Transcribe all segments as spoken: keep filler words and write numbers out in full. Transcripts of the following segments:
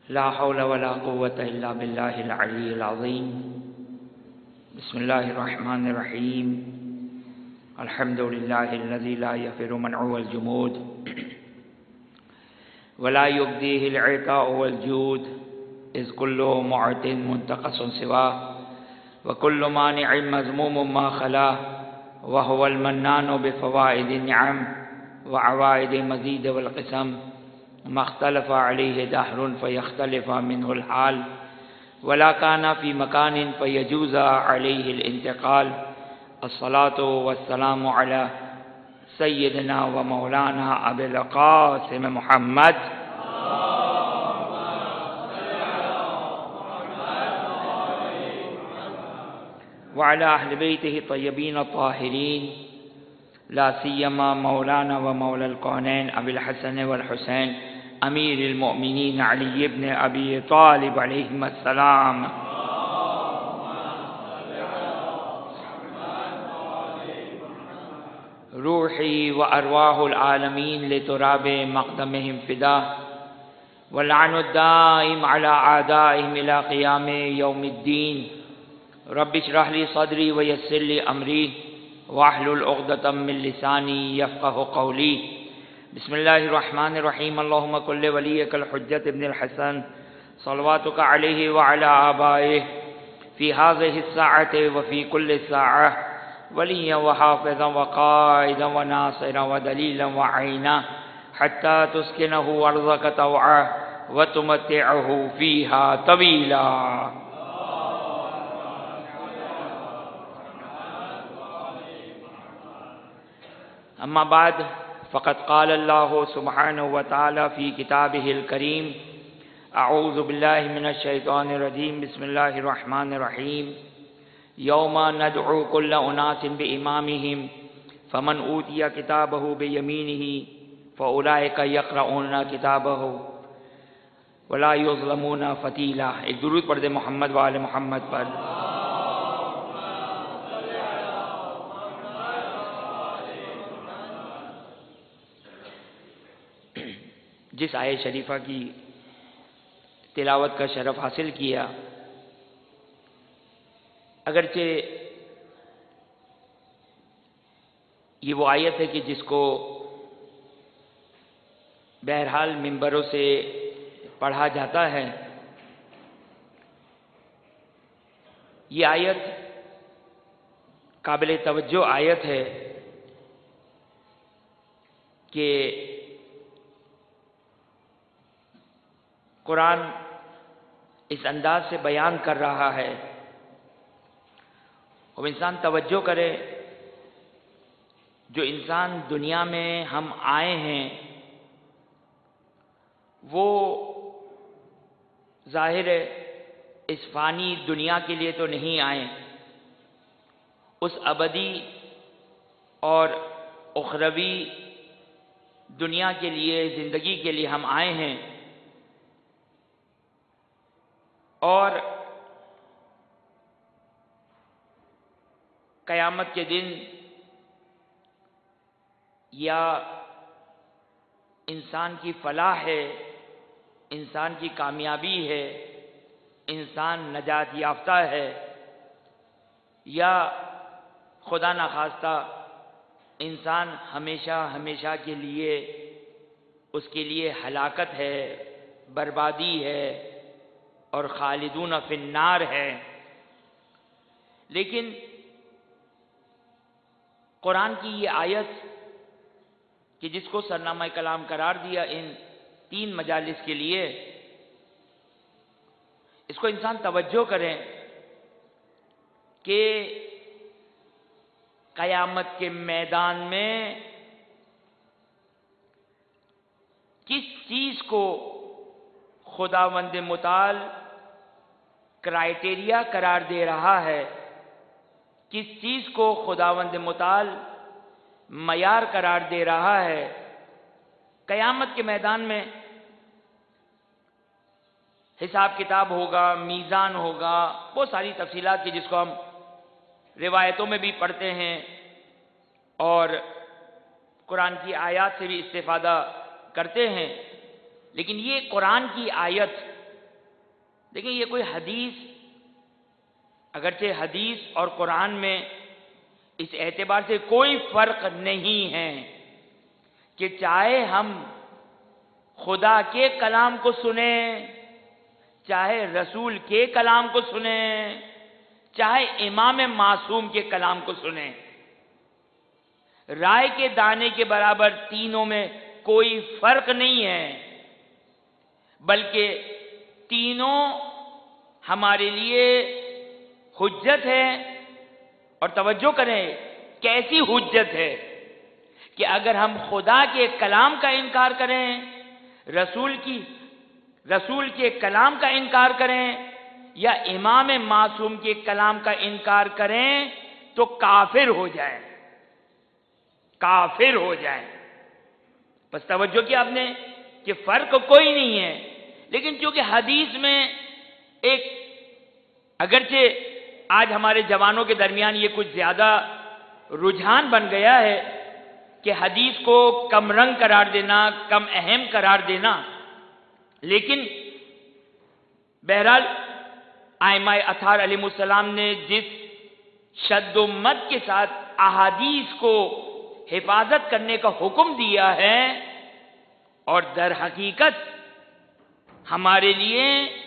لا حول ولا قوة إلا بالله العلي العظيم. بسم الله الرحمن الرحيم. الحمد لله الذي لا يفر منعه والجمود ولا يبديه العطاء والجود، إذ كله معط منتقص سواه، وكل مانع مذموم ما خلاه، وهو المنان بفوائد النعم وعوائد المزيد والقسم، ما اختلف عليه دهر فيختلف منه الحال، ولا كان في مكان فيجوز عليه الانتقال. الصلاة والسلام على سيدنا ومولانا أبي القاسم محمد وعلى أهل بيته الطيبين الطاهرين، لا سيما مولانا ومولى الكونين أبي الحسن والحسين أمير المؤمنين علي بن أبي طالب عليهما السلام. روحي وأرواح العالمين لتراب مقدمهم فداه، واللعن الدائم على أعدائهم إلى قيام يوم الدين. رب اشرح لي صدري ويسر لي أمري واحلل عقدة من لساني يفقه قولي. بسم الله الرحمن الرحيم. اللهم كن لوليك الحجة ابن الحسن صلواتك عليه وعلى آبائه في هذه الساعة وفي كل ساعة وليا وحافظا وقائدا وناصرا ودليلا وعينا، حتى تسكنه أرضك طوعا وتمتعه فيها طويلا. أما بعد، فقد قال الله سبحانه وتعالى في كتابه الكريم: أعوذ بالله من الشيطان الرجيم. بسم الله الرحمن الرحيم. يوم ندعو كل أناس بإمامهم فمن أوتي كتابه بيمينه فأولئك يقرؤون كتابه ولا يظلمون فتیلا. ایک درود پڑھ دے محمد و آل محمد پر. جس آیت شریفہ کی تلاوت کا شرف حاصل کیا، اگرچہ یہ وہ آیت ہے کہ جس کو بہرحال منبروں سے پڑھا جاتا ہے، یہ آیت قابل توجہ آیت ہے کہ قرآن اس انداز سے بیان کر رہا ہے. اب انسان توجہ کرے، جو انسان دنیا میں ہم آئے ہیں وہ ظاہر ہے اس فانی دنیا کے لیے تو نہیں آئے، اس ابدی اور اخروی دنیا کے لیے، زندگی کے لیے ہم آئے ہیں. اور قیامت کے دن یا انسان کی فلاح ہے، انسان کی کامیابی ہے، انسان نجات یافتہ ہے، یا خدا نخواستہ انسان ہمیشہ ہمیشہ کے لیے اس کے لیے ہلاکت ہے، بربادی ہے اور خالدون فی النار ہے. لیکن قرآن کی یہ آیت کہ جس کو سرنامہ کلام قرار دیا ان تین مجالس کے لیے، اس کو انسان توجہ کریں کہ قیامت کے میدان میں کس چیز کو خداوند متعال کرائیٹیریا قرار دے رہا ہے، کس چیز کو خداوند متعال معیار قرار دے رہا ہے. قیامت کے میدان میں حساب کتاب ہوگا، میزان ہوگا، بہت ساری تفصیلات کی جس کو ہم روایتوں میں بھی پڑھتے ہیں اور قرآن کی آیات سے بھی استفادہ کرتے ہیں. لیکن یہ قرآن کی آیت دیکھیں یہ کوئی حدیث، اگرچہ حدیث اور قرآن میں اس اعتبار سے کوئی فرق نہیں ہے کہ چاہے ہم خدا کے کلام کو سنیں، چاہے رسول کے کلام کو سنیں، چاہے امام معصوم کے کلام کو سنیں، رائے کے دانے کے برابر تینوں میں کوئی فرق نہیں ہے، بلکہ تینوں ہمارے لیے حجت ہے۔ اور توجہ کریں کیسی حجت ہے کہ اگر ہم خدا کے کلام کا انکار کریں، رسول کی رسول کے کلام کا انکار کریں یا امام معصوم کے کلام کا انکار کریں تو کافر ہو جائیں، کافر ہو جائیں۔ بس توجہ کیا آپ نے کہ فرق کوئی نہیں ہے، لیکن چونکہ حدیث میں ایک اگرچہ آج ہمارے جوانوں کے درمیان یہ کچھ زیادہ رجحان بن گیا ہے کہ حدیث کو کم رنگ قرار دینا، کم اہم قرار دینا، لیکن بہرحال ائمہ اطہار علیہ السلام نے جس شد و مد کے ساتھ احادیث کو حفاظت کرنے کا حکم دیا ہے، اور در حقیقت ہمارے لیے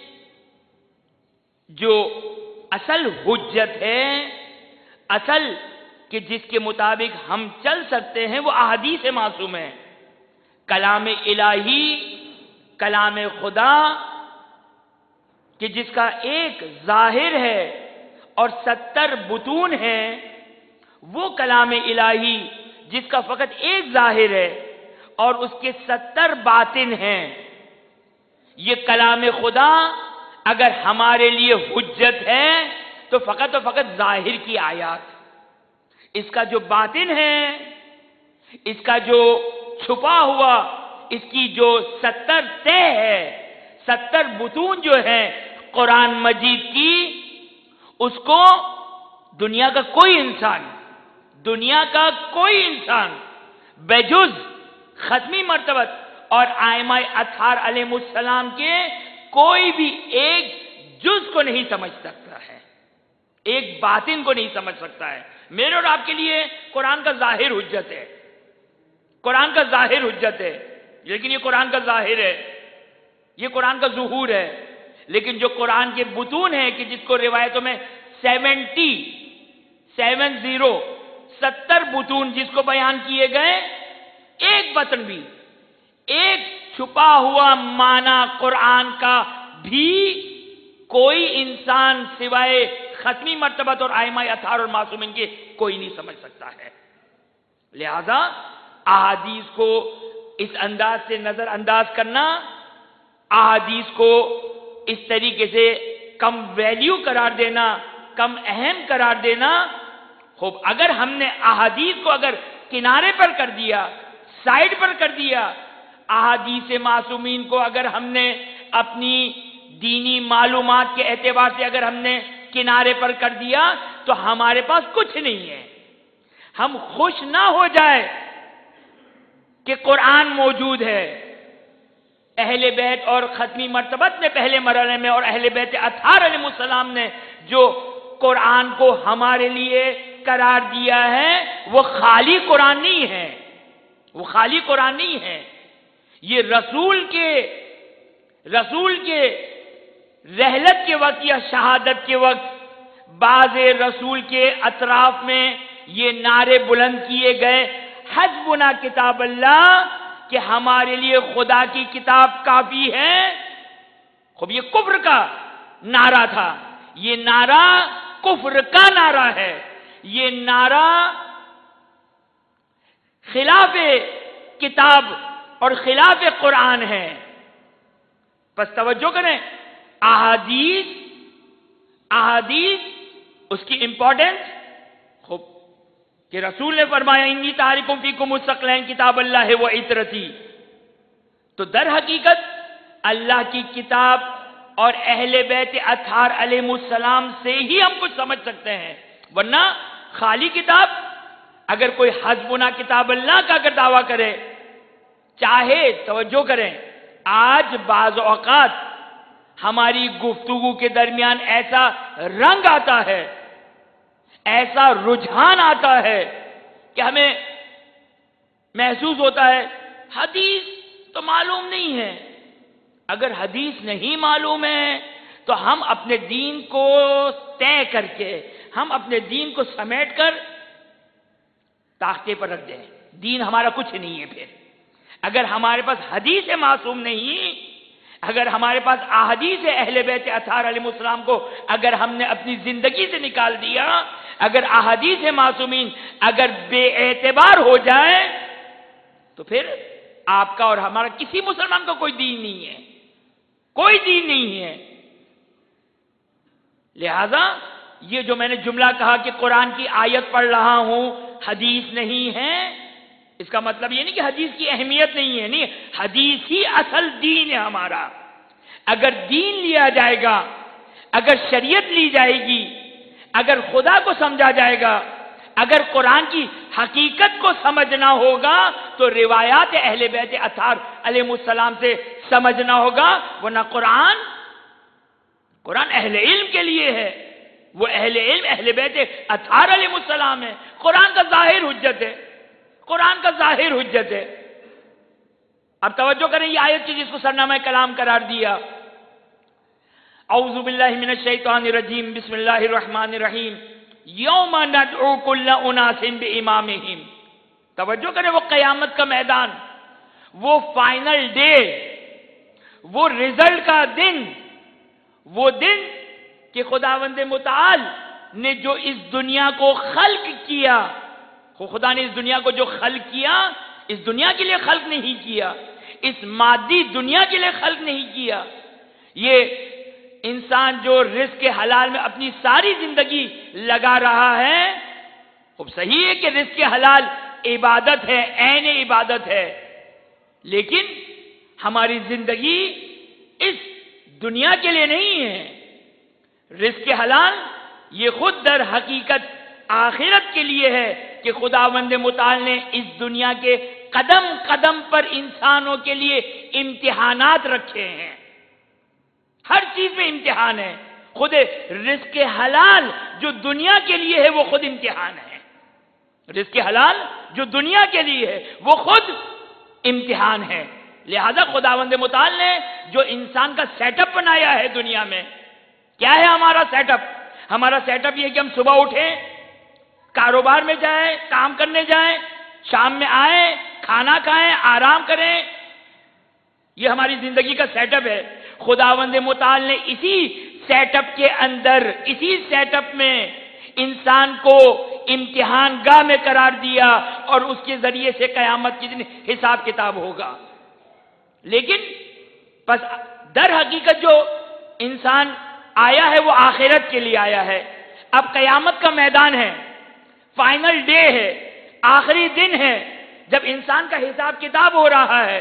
جو اصل حجت ہے، اصل کہ جس کے مطابق ہم چل سکتے ہیں، وہ احادیث معصوم ہے، کلام الہی، کلام خدا کہ جس کا ایک ظاہر ہے اور ستر بطون ہے، وہ کلام الہی جس کا فقط ایک ظاہر ہے اور اس کے ستر باطن ہیں، یہ کلام خدا اگر ہمارے لیے حجت ہے تو فقط و فقط ظاہر کی آیات، اس کا جو باطن ہے، اس کا جو چھپا ہوا، اس کی جو ستر تہ ہے، ستر بطون جو ہے قرآن مجید کی، اس کو دنیا کا کوئی انسان دنیا کا کوئی انسان بجز ختمی مرتبت اور ائمہ اطہار علیہ السلام کے کوئی بھی ایک جز کو نہیں سمجھ سکتا ہے، ایک باطن کو نہیں سمجھ سکتا ہے۔ میرے اور آپ کے لیے قرآن کا ظاہر حجت ہے، قرآن کا ظاہر حجت ہے، لیکن یہ قرآن کا ظاہر ہے، یہ قرآن کا ظہور ہے، لیکن جو قرآن کے بطون ہیں کہ جس کو روایتوں میں سیونٹی سیون زیرو ستر بطون جس کو بیان کیے گئے، ایک بطن بھی، ایک چھپا ہوا معنی قرآن کا بھی کوئی انسان سوائے ختمی مرتبت اور ائمہ اطہار اور معصومین کے کوئی نہیں سمجھ سکتا ہے۔ لہذا احادیث کو اس انداز سے نظر انداز کرنا، احادیث کو اس طریقے سے کم ویلیو قرار دینا، کم اہم قرار دینا، خوب اگر ہم نے احادیث کو اگر کنارے پر کر دیا، سائڈ پر کر دیا، احادیث معصومین کو اگر ہم نے اپنی دینی معلومات کے اعتبار سے اگر ہم نے کنارے پر کر دیا تو ہمارے پاس کچھ نہیں ہے۔ ہم خوش نہ ہو جائے کہ قرآن موجود ہے، اہل بیت اور ختمی مرتبت نے پہلے مرحلے میں اور اہل بیت اطہار علیہ السلام نے جو قرآن کو ہمارے لیے قرار دیا ہے وہ خالی قرآن نہیں ہے، وہ خالی قرآن نہیں ہے، یہ رسول کے رسول کے رحلت کے وقت یا شہادت کے وقت بعض رسول کے اطراف میں یہ نعرے بلند کیے گئے، حسبنا کتاب اللہ، کہ ہمارے لیے خدا کی کتاب کافی ہے۔ خوب یہ کفر کا نعرہ تھا، یہ نعرہ کفر کا نعرہ ہے، یہ نعرہ خلاف کتاب اور خلاف قرآن ہے۔ پس توجہ کریں، احادیث احادیث اس کی امپورٹنس، خوب کہ رسول نے فرمایا انی تارکم فیکم الثقلین کتاب اللہ و عترتی، تو در حقیقت اللہ کی کتاب اور اہل بیت اطہار علیہ السلام سے ہی ہم کچھ سمجھ سکتے ہیں، ورنہ خالی کتاب اگر کوئی حسبنا کتاب اللہ کا اگر دعویٰ کرے، چاہے توجہ کریں، آج بعض اوقات ہماری گفتگو کے درمیان ایسا رنگ آتا ہے، ایسا رجحان آتا ہے کہ ہمیں محسوس ہوتا ہے حدیث تو معلوم نہیں ہے۔ اگر حدیث نہیں معلوم ہے تو ہم اپنے دین کو طے کر کے، ہم اپنے دین کو سمیٹ کر تاختے پر رکھ دیں، دین ہمارا کچھ نہیں ہے۔ پھر اگر ہمارے پاس حدیث معصوم نہیں، اگر ہمارے پاس احادیث اہل بیت اطہار علیہ السلام کو اگر ہم نے اپنی زندگی سے نکال دیا، اگر احادیث معصومین اگر بے اعتبار ہو جائے تو پھر آپ کا اور ہمارا کسی مسلمان کا کوئی دین نہیں ہے، کوئی دین نہیں ہے۔ لہذا یہ جو میں نے جملہ کہا کہ قرآن کی آیت پڑھ رہا ہوں حدیث نہیں ہے، اس کا مطلب یہ نہیں کہ حدیث کی اہمیت نہیں ہے، نہیں، حدیث ہی اصل دین ہے ہمارا۔ اگر دین لیا جائے گا، اگر شریعت لی جائے گی، اگر خدا کو سمجھا جائے گا، اگر قرآن کی حقیقت کو سمجھنا ہوگا تو روایات اہل بیت اطہار علیہ السلام سے سمجھنا ہوگا، ورنہ قرآن قرآن اہل علم کے لیے ہے، وہ اہل علم اہل بیت اطہار علیہ السلام ہے۔ قرآن کا ظاہر حجت ہے، قرآن کا ظاہر حجت ہے۔ اب توجہ کریں یہ آیت کی جس کو سرنامہ کلام قرار دیا، اعوذ باللہ من الشیطان الرجیم، بسم اللہ الرحمن الرحیم، یوم ندعو کل اناس بامامہم۔ توجہ کریں، وہ قیامت کا میدان، وہ فائنل ڈے، وہ رزلٹ کا دن، وہ دن کہ خداوند متعال نے جو اس دنیا کو خلق کیا، خدا نے اس دنیا کو جو خلق کیا، اس دنیا کے لیے خلق نہیں کیا، اس مادی دنیا کے لیے خلق نہیں کیا۔ یہ انسان جو رزق حلال میں اپنی ساری زندگی لگا رہا ہے، خوب صحیح ہے کہ رزق حلال عبادت ہے، عین عبادت ہے، لیکن ہماری زندگی اس دنیا کے لیے نہیں ہے۔ رزق حلال یہ خود در حقیقت آخرت کے لیے ہے کہ خداوند متعال نے اس دنیا کے قدم قدم پر انسانوں کے لیے امتحانات رکھے ہیں، ہر چیز میں امتحان ہے۔ خود رزق حلال جو دنیا کے لیے ہے وہ خود امتحان ہے، رزق حلال جو دنیا کے لیے ہے وہ خود امتحان ہے۔ لہذا خداوند متعال نے جو انسان کا سیٹ اپ بنایا ہے دنیا میں، کیا ہے ہمارا سیٹ اپ؟ ہمارا سیٹ اپ یہ کہ ہم صبح اٹھیں، کاروبار میں جائیں، کام کرنے جائیں، شام میں آئیں، کھانا کھائیں، آرام کریں، یہ ہماری زندگی کا سیٹ اپ ہے۔ خداوند متعال نے اسی سیٹ اپ کے اندر، اسی سیٹ اپ میں انسان کو امتحان گاہ میں قرار دیا اور اس کے ذریعے سے قیامت کے دن حساب کتاب ہوگا۔ لیکن بس در حقیقت جو انسان آیا ہے وہ آخرت کے لیے آیا ہے۔ اب قیامت کا میدان ہے، فائنل ڈے ہے، آخری دن ہے جب انسان کا حساب کتاب ہو رہا ہے۔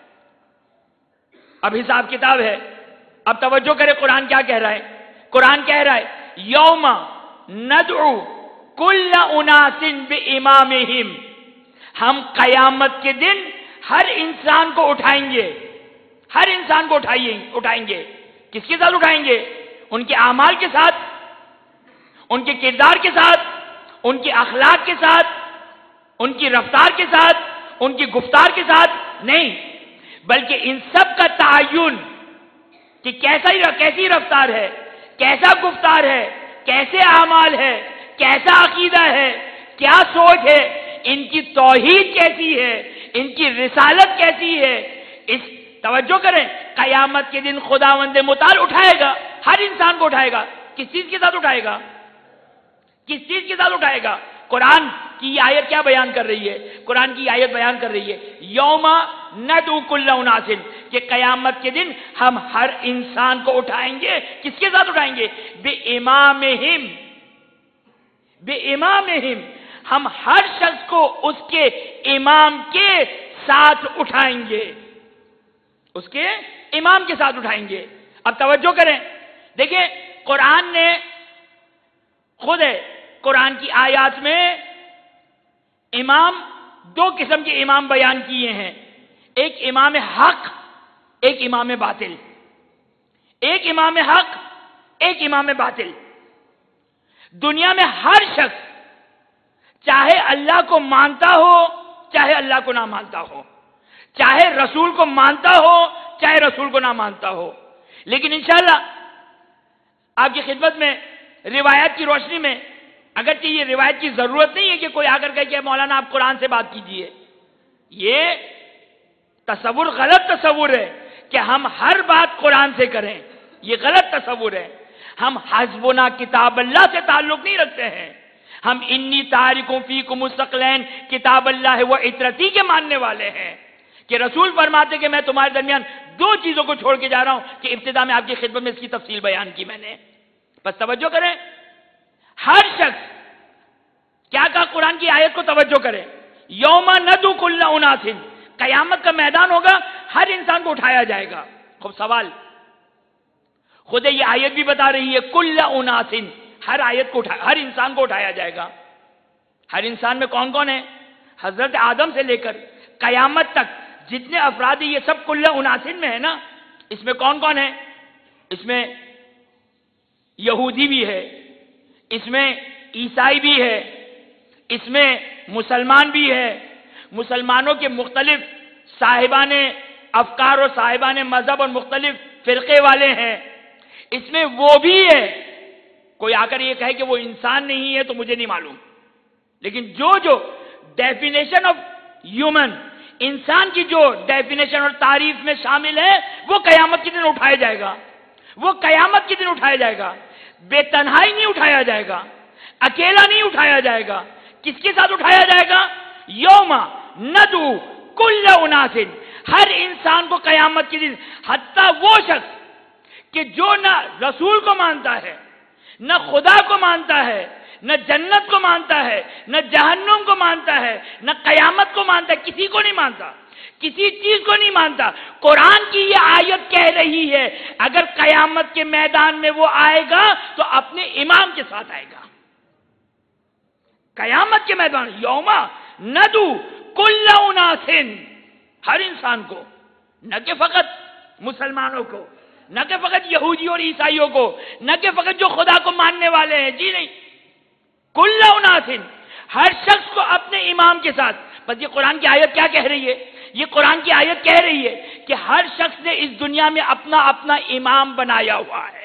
اب حساب کتاب ہے، اب توجہ کرے قرآن کیا کہہ رہا ہے؟ قرآن کہہ رہا ہے یوم ندعو کل اناس بامامہم، ہم قیامت کے دن ہر انسان کو اٹھائیں گے، ہر انسان کو اٹھائیں اٹھائیں گے کس کے ساتھ اٹھائیں گے؟ ان کے اعمال کے ساتھ، ان کے کردار کے ساتھ، ان کے اخلاق کے ساتھ، ان کی رفتار کے ساتھ، ان کی گفتار کے ساتھ نہیں، بلکہ ان سب کا تعین کہ کیسا ہی کیسی رفتار ہے، کیسا گفتار ہے، کیسے اعمال ہے، کیسا عقیدہ ہے، کیا سوچ ہے، ان کی توحید کیسی ہے، ان کی رسالت کیسی ہے۔ اس توجہ کریں، قیامت کے دن خداوند متعال اٹھائے گا، ہر انسان کو اٹھائے گا۔ کس چیز کے ساتھ اٹھائے گا؟ کس چیز کے ساتھ اٹھائے گا؟ قرآن کی یہ آیت کیا بیان کر رہی ہے؟ قرآن کی آیت بیان کر رہی ہے یوم ندعو کل اناس، کہ قیامت کے دن ہم ہر انسان کو اٹھائیں گے۔ کس کے ساتھ اٹھائیں گے؟ بامامہم، بامامہم، ہم ہر شخص کو اس کے امام کے ساتھ اٹھائیں گے، اس کے امام کے ساتھ اٹھائیں گے۔ اب توجہ کریں، دیکھیں قرآن نے خود ہے قرآن کی آیات میں امام، دو قسم کے امام بیان کیے ہیں، ایک امام حق، ایک امام باطل۔ ایک ایک امام حق، ایک امام باطل۔ دنیا میں ہر شخص چاہے اللہ کو مانتا ہو چاہے اللہ کو نہ مانتا ہو، چاہے رسول کو مانتا ہو چاہے رسول کو نہ مانتا ہو، لیکن انشاءاللہ آپ کی خدمت میں روایت کی روشنی میں، اگرچہ یہ روایت کی ضرورت نہیں ہے کہ کوئی آ کر کہے کہ مولانا آپ قرآن سے بات کیجئے، یہ تصور غلط تصور ہے کہ ہم ہر بات قرآن سے کریں، یہ غلط تصور ہے۔ ہم حسبنا کتاب اللہ سے تعلق نہیں رکھتے ہیں، ہم انی تارکوں فیکم الثقلین کتاب اللہ و عترتی کے ماننے والے ہیں کہ رسول فرماتے کہ میں تمہارے درمیان دو چیزوں کو چھوڑ کے جا رہا ہوں، کہ ابتدا میں آپ کی خدمت میں اس کی تفصیل بیان کی میں نے۔ بس توجہ کریں، ہر شخص کیا کہا قرآن کی آیت کو توجہ کریں، یوم ندعو کل اناس، قیامت کا میدان ہوگا، ہر انسان کو اٹھایا جائے گا۔ خوب سوال، خود یہ آیت بھی بتا رہی ہے کل اناس، ہر آیت کو اٹھا ہر انسان کو اٹھایا جائے گا۔ ہر انسان میں کون کون ہے؟ حضرت آدم سے لے کر قیامت تک جتنے افراد ہیں یہ سب کل اناسن میں ہے نا۔ اس میں کون کون ہے؟ اس میں یہودی بھی ہے، اس میں عیسائی بھی ہے، اس میں مسلمان بھی ہے، مسلمانوں کے مختلف صاحبان افکار اور صاحبان مذہب اور مختلف فرقے والے ہیں، اس میں وہ بھی ہے۔ کوئی آ کر یہ کہے کہ وہ انسان نہیں ہے تو مجھے نہیں معلوم، لیکن جو جو ڈیفینیشن آف ہیومن، انسان کی جو ڈیفینیشن اور تعریف میں شامل ہے وہ قیامت کے دن اٹھایا جائے گا، وہ قیامت کے دن اٹھایا جائے گا۔ بے تنہائی نہیں اٹھایا جائے گا، اکیلا نہیں اٹھایا جائے گا۔ کس کے ساتھ اٹھایا جائے گا؟ یوم ندعو کل اناس، ہر انسان کو قیامت کے دن، حتیٰ وہ شخص کہ جو نہ رسول کو مانتا ہے، نہ خدا کو مانتا ہے، نہ جنت کو مانتا ہے، نہ جہنم کو مانتا ہے، نہ قیامت کو مانتا ہے، کسی کو نہیں مانتا، کسی چیز کو نہیں مانتا۔ قرآن کی یہ آیت کہہ رہی ہے اگر قیامت کے میدان میں وہ آئے گا تو اپنے امام کے ساتھ آئے گا۔ قیامت کے میدان یوم ندعو کل اناس، ہر انسان کو، نہ کہ فقط مسلمانوں کو، نہ کہ فقط یہودی اور عیسائیوں کو، نہ کہ فقط جو خدا کو ماننے والے ہیں، جی نہیں، کل اناس، ہر شخص کو اپنے امام کے ساتھ۔ بس یہ قرآن کی آیت کیا کہہ رہی ہے؟ یہ قرآن کی آیت کہہ رہی ہے کہ ہر شخص نے اس دنیا میں اپنا اپنا امام بنایا ہوا ہے،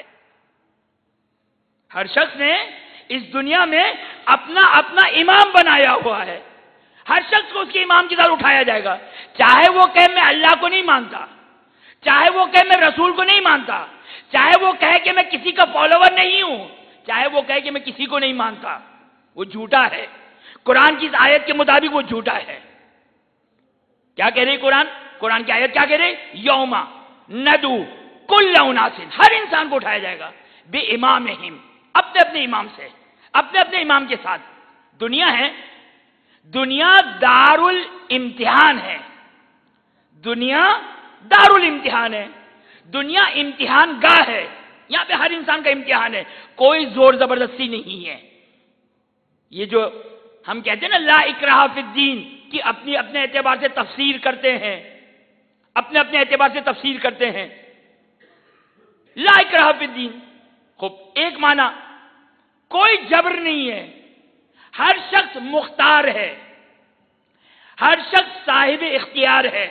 ہر شخص نے اس دنیا میں اپنا اپنا امام بنایا ہوا ہے، ہر شخص کو اس کے امام کے ساتھ اٹھایا جائے گا، چاہے وہ کہے میں اللہ کو نہیں مانتا، چاہے وہ کہے میں رسول کو نہیں مانتا، چاہے وہ کہے کہ میں کسی کا فالوور نہیں ہوں، چاہے وہ کہے کہ میں کسی کو نہیں مانتا، وہ جھوٹا ہے۔ قرآن کی اس آیت کے مطابق وہ جھوٹا ہے۔ کیا کہہ رہی قرآن؟ قرآن کی آیت کیا کہہ رہی؟ یوم ندعو کل اناس، ہر انسان کو اٹھایا جائے گا، بے امامہم، اپنے اپنے امام سے، اپنے اپنے امام کے ساتھ۔ دنیا ہے، دنیا دار الامتحان ہے، دنیا دار الامتحان ہے، دنیا امتحان گاہ ہے، یہاں پہ ہر انسان کا امتحان ہے، کوئی زور زبردستی نہیں ہے۔ یہ جو ہم کہتے ہیں نا لا اکراہ فی الدین کہ اپنی اپنے اعتبار سے تفسیر کرتے ہیں، اپنے اپنے اعتبار سے تفسیر کرتے ہیں، لا اکراہ فی الدین، خوب ایک معنی کوئی جبر نہیں ہے، ہر شخص مختار ہے، ہر شخص صاحب اختیار ہے۔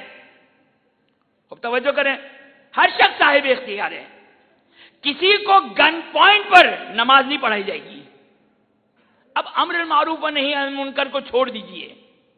خوب توجہ کریں، ہر شخص صاحب اختیار ہے، کسی کو گن پوائنٹ پر نماز نہیں پڑھائی جائے گی۔ اب امر المعروف و نہی عن المنکر کو چھوڑ دیجئے،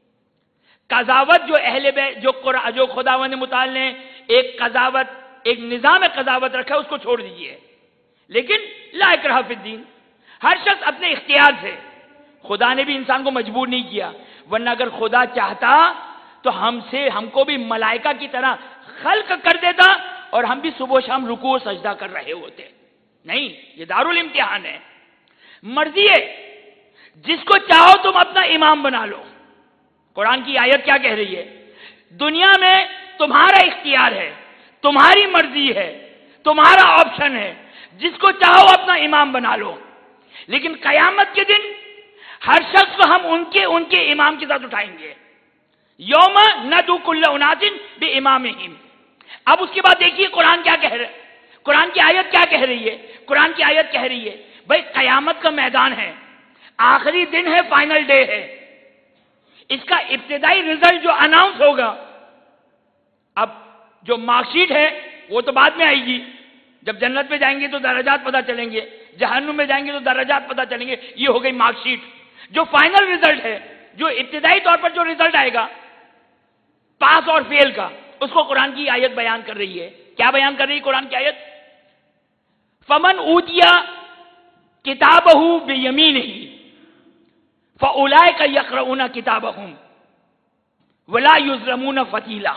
قضاوت جو اہل بیت جو جو خداوند متعال نے ایک قضاوت ایک نظام قضاوت رکھا ہے اس کو چھوڑ دیجئے، لیکن لا اکراہ فی الدین، ہر شخص اپنے اختیار سے، خدا نے بھی انسان کو مجبور نہیں کیا، ورنہ اگر خدا چاہتا تو ہم سے ہم کو بھی ملائکہ کی طرح خلق کر دیتا اور ہم بھی صبح و شام رکوع و سجدہ کر رہے ہوتے۔ نہیں، یہ دارالامتحان ہے، مرضی ہے، جس کو چاہو تم اپنا امام بنا لو۔ قرآن کی آیت کیا کہہ رہی ہے؟ دنیا میں تمہارا اختیار ہے، تمہاری مرضی ہے، تمہارا آپشن ہے، جس کو چاہو اپنا امام بنا لو، لیکن قیامت کے دن ہر شخص کو ہم ان کے ان کے امام کے ساتھ اٹھائیں گے۔ یوم ندعو کل اناس بامامہم۔ اب اس کے بعد دیکھیے قرآن کیا کہہ رہا ہے؟ قرآن کی آیت کیا کہہ رہی ہے؟ قرآن کی آیت کہہ رہی ہے بھائی قیامت کا میدان ہے، آخری دن ہے، فائنل ڈے ہے، اس کا ابتدائی رزلٹ جو اناؤنس ہوگا، اب جو مارک شیٹ ہے وہ تو بعد میں آئے گی، جب جنت میں جائیں گے تو درجات پتہ چلیں گے، جہنم میں جائیں گے تو درجات پتہ چلیں گے، یہ ہو گئی مارک شیٹ۔ جو فائنل رزلٹ ہے، جو ابتدائی طور پر جو رزلٹ آئے گا پاس اور فیل کا، اس کو قرآن کی آیت بیان کر رہی ہے۔ کیا بیان کر رہی ہے قرآن کی آیت؟ فمن اوتیا کتابہ بیمینہ فاولئک یقرؤون کتابہم ولا یظلمون فتیلا۔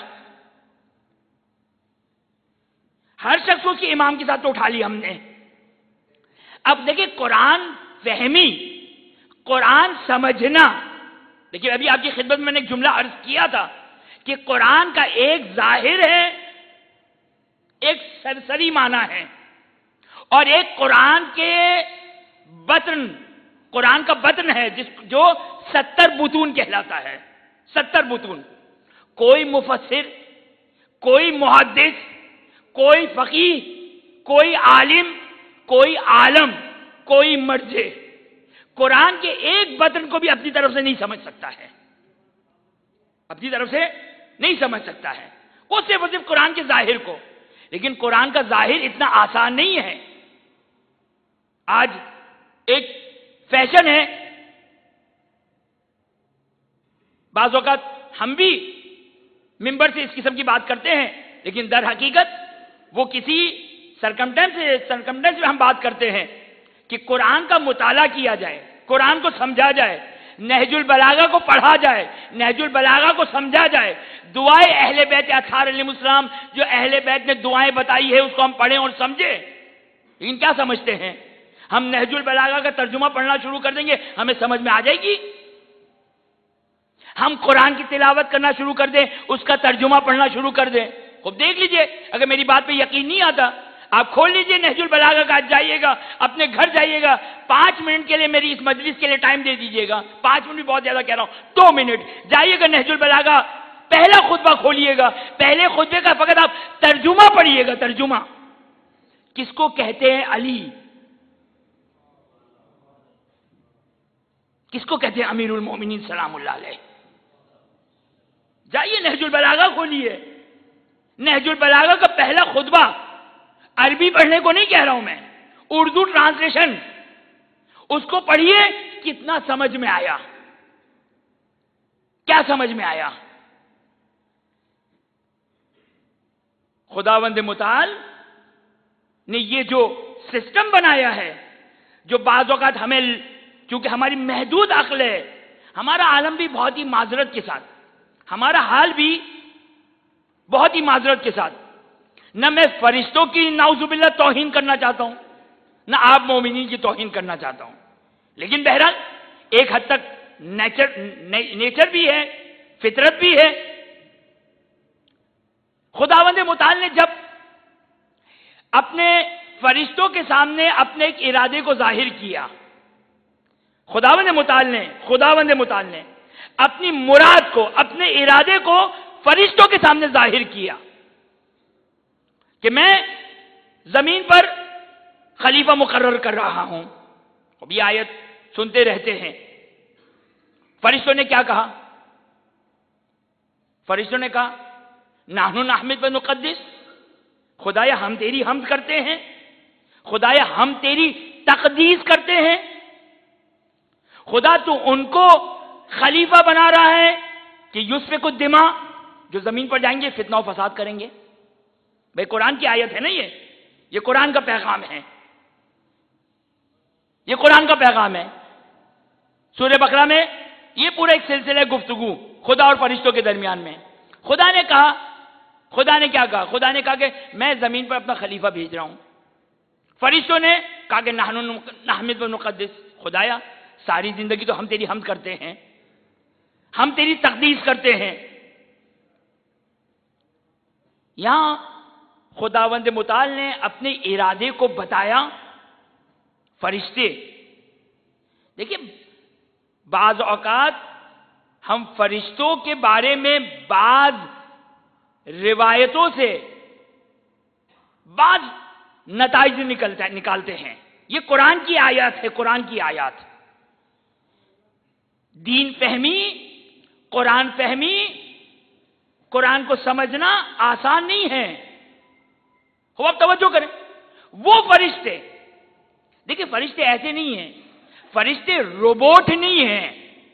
ہر شخص کو کی امام کے ساتھ تو اٹھا لی ہم نے۔ اب دیکھیں قرآن فہمی، قرآن سمجھنا، دیکھیں ابھی آپ کی خدمت میں نے ایک جملہ عرض کیا تھا کہ قرآن کا ایک ظاہر ہے، ایک سرسری معنی ہے، اور ایک قرآن کے بطن، قرآن کا بطن ہے جس جو ستر بطون کہلاتا ہے، ستر بطون۔ کوئی مفسر، کوئی محدث، کوئی فقیہ، کوئی عالم، کوئی عالم، کوئی مرجع قرآن کے ایک بطن کو بھی اپنی طرف سے نہیں سمجھ سکتا ہے، اپنی طرف سے نہیں سمجھ سکتا ہے، وہ صرف صرف قرآن کے ظاہر کو۔ لیکن قرآن کا ظاہر اتنا آسان نہیں ہے۔ آج ایک فیشن ہے، بعض اوقات ہم بھی ممبر سے اس قسم کی بات کرتے ہیں، لیکن در حقیقت وہ کسی سرکمٹنس سرکمٹنس میں ہم بات کرتے ہیں کہ قرآن کا مطالعہ کیا جائے، قرآن کو سمجھا جائے، نہج البلاغہ کو پڑھا جائے، نہج البلاغہ کو سمجھا جائے، دعائیں اہل بیت اطہار علیہ السلام جو اہل بیت نے دعائیں بتائی ہے اس کو ہم پڑھیں اور سمجھیں۔ لیکن کیا سمجھتے ہیں ہم؟ نہج البلاغہ کا ترجمہ پڑھنا شروع کر دیں گے، ہمیں سمجھ میں آ جائے گی۔ ہم قرآن کی تلاوت کرنا شروع کر دیں، اس کا ترجمہ پڑھنا شروع کر دیں۔ خود دیکھ لیجئے، اگر میری بات پہ یقین نہیں آتا آپ کھول لیجئے نہج البلاغہ کا، جائیے گا اپنے گھر جائیے گا، پانچ منٹ کے لیے میری اس مجلس کے لیے ٹائم دے دیجئے گا، پانچ منٹ بھی بہت زیادہ کہہ رہا ہوں، دو منٹ جائیے گا نہج البلاغہ، پہلا خطبہ کھولیے گا، پہلے خطبے کا فقط آپ ترجمہ پڑھیے گا۔ ترجمہ کس کو کہتے ہیں؟ علی۔ کس کو کہتے ہیں؟ امیر المومنین سلام اللہ علیہ۔ جائیے نہج البلاغہ کھولیے، نہج البلاغہ کا پہلا خطبہ، عربی پڑھنے کو نہیں کہہ رہا ہوں میں، اردو ٹرانسلیشن، اس کو پڑھیے، کتنا سمجھ میں آیا، کیا سمجھ میں آیا؟ خداوند متعال نے یہ جو سسٹم بنایا ہے، جو بعض اوقات ہمیں، چونکہ ہماری محدود عقل ہے، ہمارا عالم بھی بہت ہی معذرت کے ساتھ، ہمارا حال بھی بہت ہی معذرت کے ساتھ، نہ میں فرشتوں کی نعوذ باللہ توہین کرنا چاہتا ہوں، نہ آپ مومنین کی توہین کرنا چاہتا ہوں، لیکن بہرحال ایک حد تک نیچر نیچر بھی ہے، فطرت بھی ہے۔ خداوند متعال نے جب اپنے فرشتوں کے سامنے اپنے ایک ارادے کو ظاہر کیا، خداوند متعال نے خداوند متعال نے اپنی مراد کو، اپنے ارادے کو فرشتوں کے سامنے ظاہر کیا کہ میں زمین پر خلیفہ مقرر کر رہا ہوں۔ اب یہ آیت سنتے رہتے ہیں، فرشتوں نے کیا کہا؟ فرشتوں نے کہا نحن نحمد و نقدس، خدایا ہم تیری حمد کرتے ہیں، خدایا ہم تیری تقدیس کرتے ہیں، خدا تو ان کو خلیفہ بنا رہا ہے کہ یسفک الدماء، جو زمین پر جائیں گے فتنہ و فساد کریں گے۔ بھئی قرآن کی آیت ہے نا، یہ یہ قرآن کا پیغام ہے، یہ قرآن کا پیغام ہے۔ سورہ بقرہ میں یہ پورا ایک سلسلہ گفتگو خدا اور فرشتوں کے درمیان میں، خدا نے کہا، خدا نے کیا کہا؟ خدا نے کہا کہ میں زمین پر اپنا خلیفہ بھیج رہا ہوں۔ فرشتوں نے کہا کہ نحن نحمد و نقدس، خدایا ساری زندگی تو ہم تیری حمد کرتے ہیں، ہم تیری تقدیس کرتے ہیں۔ یہاں خداوند متعال نے اپنے ارادے کو بتایا، فرشتے دیکھیں بعض اوقات ہم فرشتوں کے بارے میں بعض روایتوں سے، بعض نتائج نکلتا نکالتے ہیں. یہ قرآن کی آیات ہے, قرآن کی آیات. دین فہمی, قرآن فہمی, قرآن کو سمجھنا آسان نہیں ہے. ہو آپ توجہ کریں. وہ فرشتے, دیکھیں فرشتے ایسے نہیں ہیں, فرشتے روبوٹ نہیں ہیں,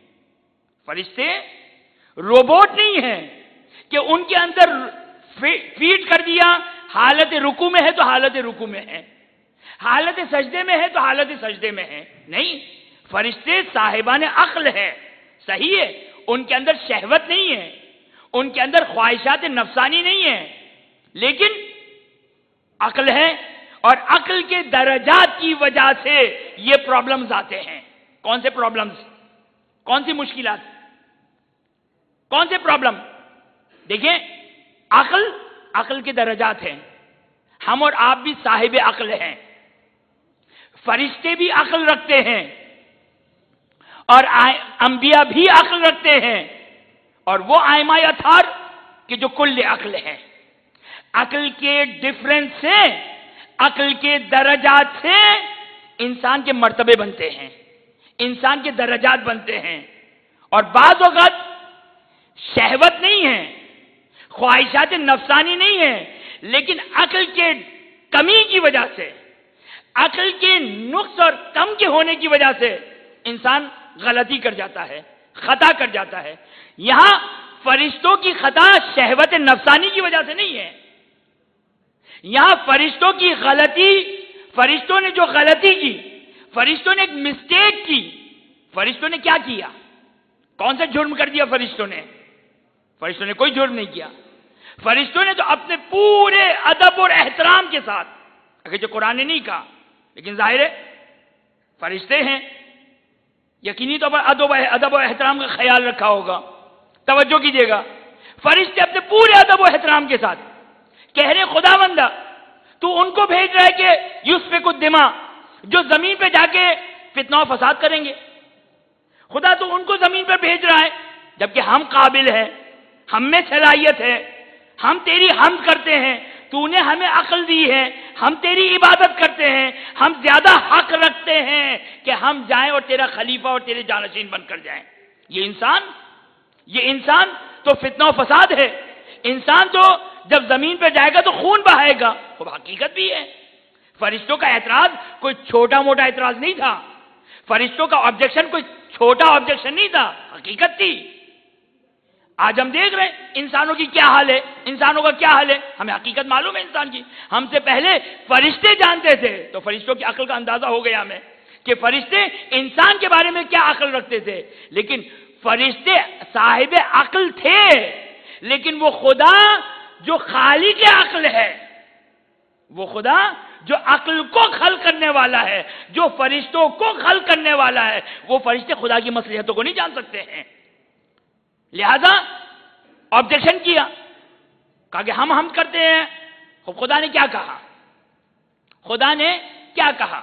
فرشتے روبوٹ نہیں ہیں کہ ان کے اندر فیڈ کر دیا, حالت رکوع میں ہے تو حالت رکوع میں ہے, حالت سجدے میں ہے تو حالت سجدے میں ہے. نہیں, فرشتے صاحبان عقل ہے, صحیح ہے, ان کے اندر شہوت نہیں ہے, ان کے اندر خواہشات نفسانی نہیں ہے, لیکن عقل ہے, اور عقل کے درجات کی وجہ سے یہ پرابلمز آتے ہیں. کون سے پرابلمز, کون سی مشکلات, کون سے پرابلم؟ دیکھیں, عقل عقل کے درجات ہیں. ہم اور آپ بھی صاحب عقل ہیں, فرشتے بھی عقل رکھتے ہیں, اور انبیاء بھی عقل رکھتے ہیں, اور وہ ائمہ اطہار کہ جو کل عقل ہے. عقل کے ڈفرنس سے, عقل کے درجات سے انسان کے مرتبے بنتے ہیں, انسان کے درجات بنتے ہیں. اور بعض اوقات شہوت نہیں ہے, خواہشات نفسانی نہیں ہے, لیکن عقل کے کمی کی وجہ سے, عقل کے نقص اور کم کے ہونے کی وجہ سے انسان غلطی کر جاتا ہے, خطا کر جاتا ہے. یہاں فرشتوں کی خطا شہوت نفسانی کی وجہ سے نہیں ہے. یہاں فرشتوں کی غلطی, فرشتوں نے جو غلطی کی, فرشتوں نے ایک مسٹیک کی. فرشتوں نے کیا کیا, کون سا جرم کر دیا فرشتوں نے؟ فرشتوں نے کوئی جرم نہیں کیا. فرشتوں نے تو اپنے پورے ادب اور احترام کے ساتھ, اگر جو قرآن نے نہیں کہا لیکن ظاہر ہے فرشتے ہیں, یقینی طور پر ادب ادب و احترام کا خیال رکھا ہوگا. توجہ کیجیے گا, فرشتے اپنے پورے ادب و احترام کے ساتھ کہہ رہے خدا بندہ تو ان کو بھیج رہا ہے کہ یسفک الدماء, جو زمین پہ جا کے فتنہ و فساد کریں گے. خدا تو ان کو زمین پر بھیج رہا ہے, جبکہ ہم قابل ہیں, ہم میں صلاحیت ہے, ہم تیری حمد کرتے ہیں, تو نے ہمیں عقل دی ہے, ہم تیری عبادت کرتے ہیں, ہم زیادہ حق رکھتے ہیں کہ ہم جائیں اور تیرا خلیفہ اور تیرے جانشین بن کر جائیں. یہ انسان یہ انسان تو فتنہ و فساد ہے. انسان تو جب زمین پہ جائے گا تو خون بہائے گا. وہ حقیقت بھی ہے. فرشتوں کا اعتراض کوئی چھوٹا موٹا اعتراض نہیں تھا, فرشتوں کا آبجیکشن کوئی چھوٹا آبجیکشن نہیں تھا, حقیقت تھی. آج ہم دیکھ رہے ہیں انسانوں کی کیا حال ہے, انسانوں کا کیا حال ہے. ہمیں حقیقت معلوم ہے انسان کی, ہم سے پہلے فرشتے جانتے تھے, تو فرشتوں کی عقل کا اندازہ ہو گیا ہمیں کہ فرشتے انسان کے بارے میں کیا عقل رکھتے تھے. لیکن فرشتے صاحب عقل تھے, لیکن وہ خدا جو خالق عقل ہے, وہ خدا جو عقل کو خلق کرنے والا ہے, جو فرشتوں کو خلق کرنے والا ہے, وہ فرشتے خدا کی مصلحتوں کو نہیں جان سکتے ہیں. لہذا آبجیکشن کیا, کہا کہ ہم ہم کرتے ہیں. خدا نے کیا کہا, خدا نے کیا کہا,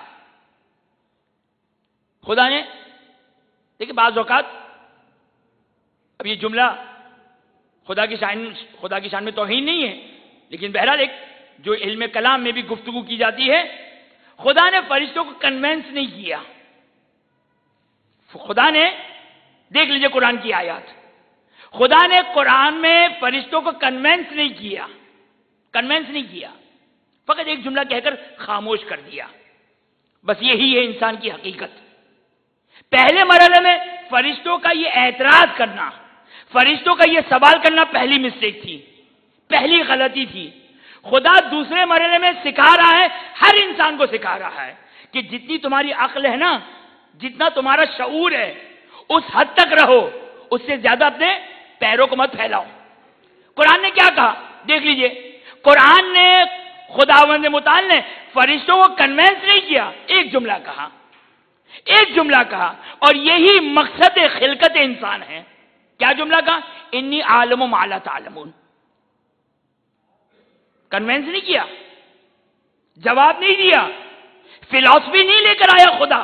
خدا نے دیکھیں بعض اوقات, اب یہ جملہ خدا کی شان خدا کی شان میں توہین نہیں ہے, لیکن بہرحال ایک جو علم کلام میں بھی گفتگو کی جاتی ہے, خدا نے فرشتوں کو کنونس نہیں کیا. خدا نے, دیکھ لیجئے قرآن کی آیات, خدا نے قرآن میں فرشتوں کو کنونس نہیں کیا, کنونس نہیں کیا, فقط ایک جملہ کہہ کر خاموش کر دیا. بس یہی ہے انسان کی حقیقت. پہلے مرحلے میں فرشتوں کا یہ اعتراض کرنا, فرشتوں کا یہ سوال کرنا پہلی مسٹیک تھی, پہلی غلطی تھی. خدا دوسرے مرحلے میں سکھا رہا ہے, ہر انسان کو سکھا رہا ہے کہ جتنی تمہاری عقل ہے نا, جتنا تمہارا شعور ہے, اس حد تک رہو, اس سے زیادہ اپنے پیروں کو مت پھیلاؤ. قرآن نے کیا کہا دیکھ لیجئے, قرآن نے, خداوند متعال نے فرشتوں کو کنونس نہیں کیا, ایک جملہ کہا, ایک جملہ کہا, اور یہی مقصد خلقت انسان ہے. کیا جملہ کہا, انی عالم ما لا تعلمون. کنونس نہیں کیا, جواب نہیں دیا, فلسفی نہیں لے کر آیا خدا,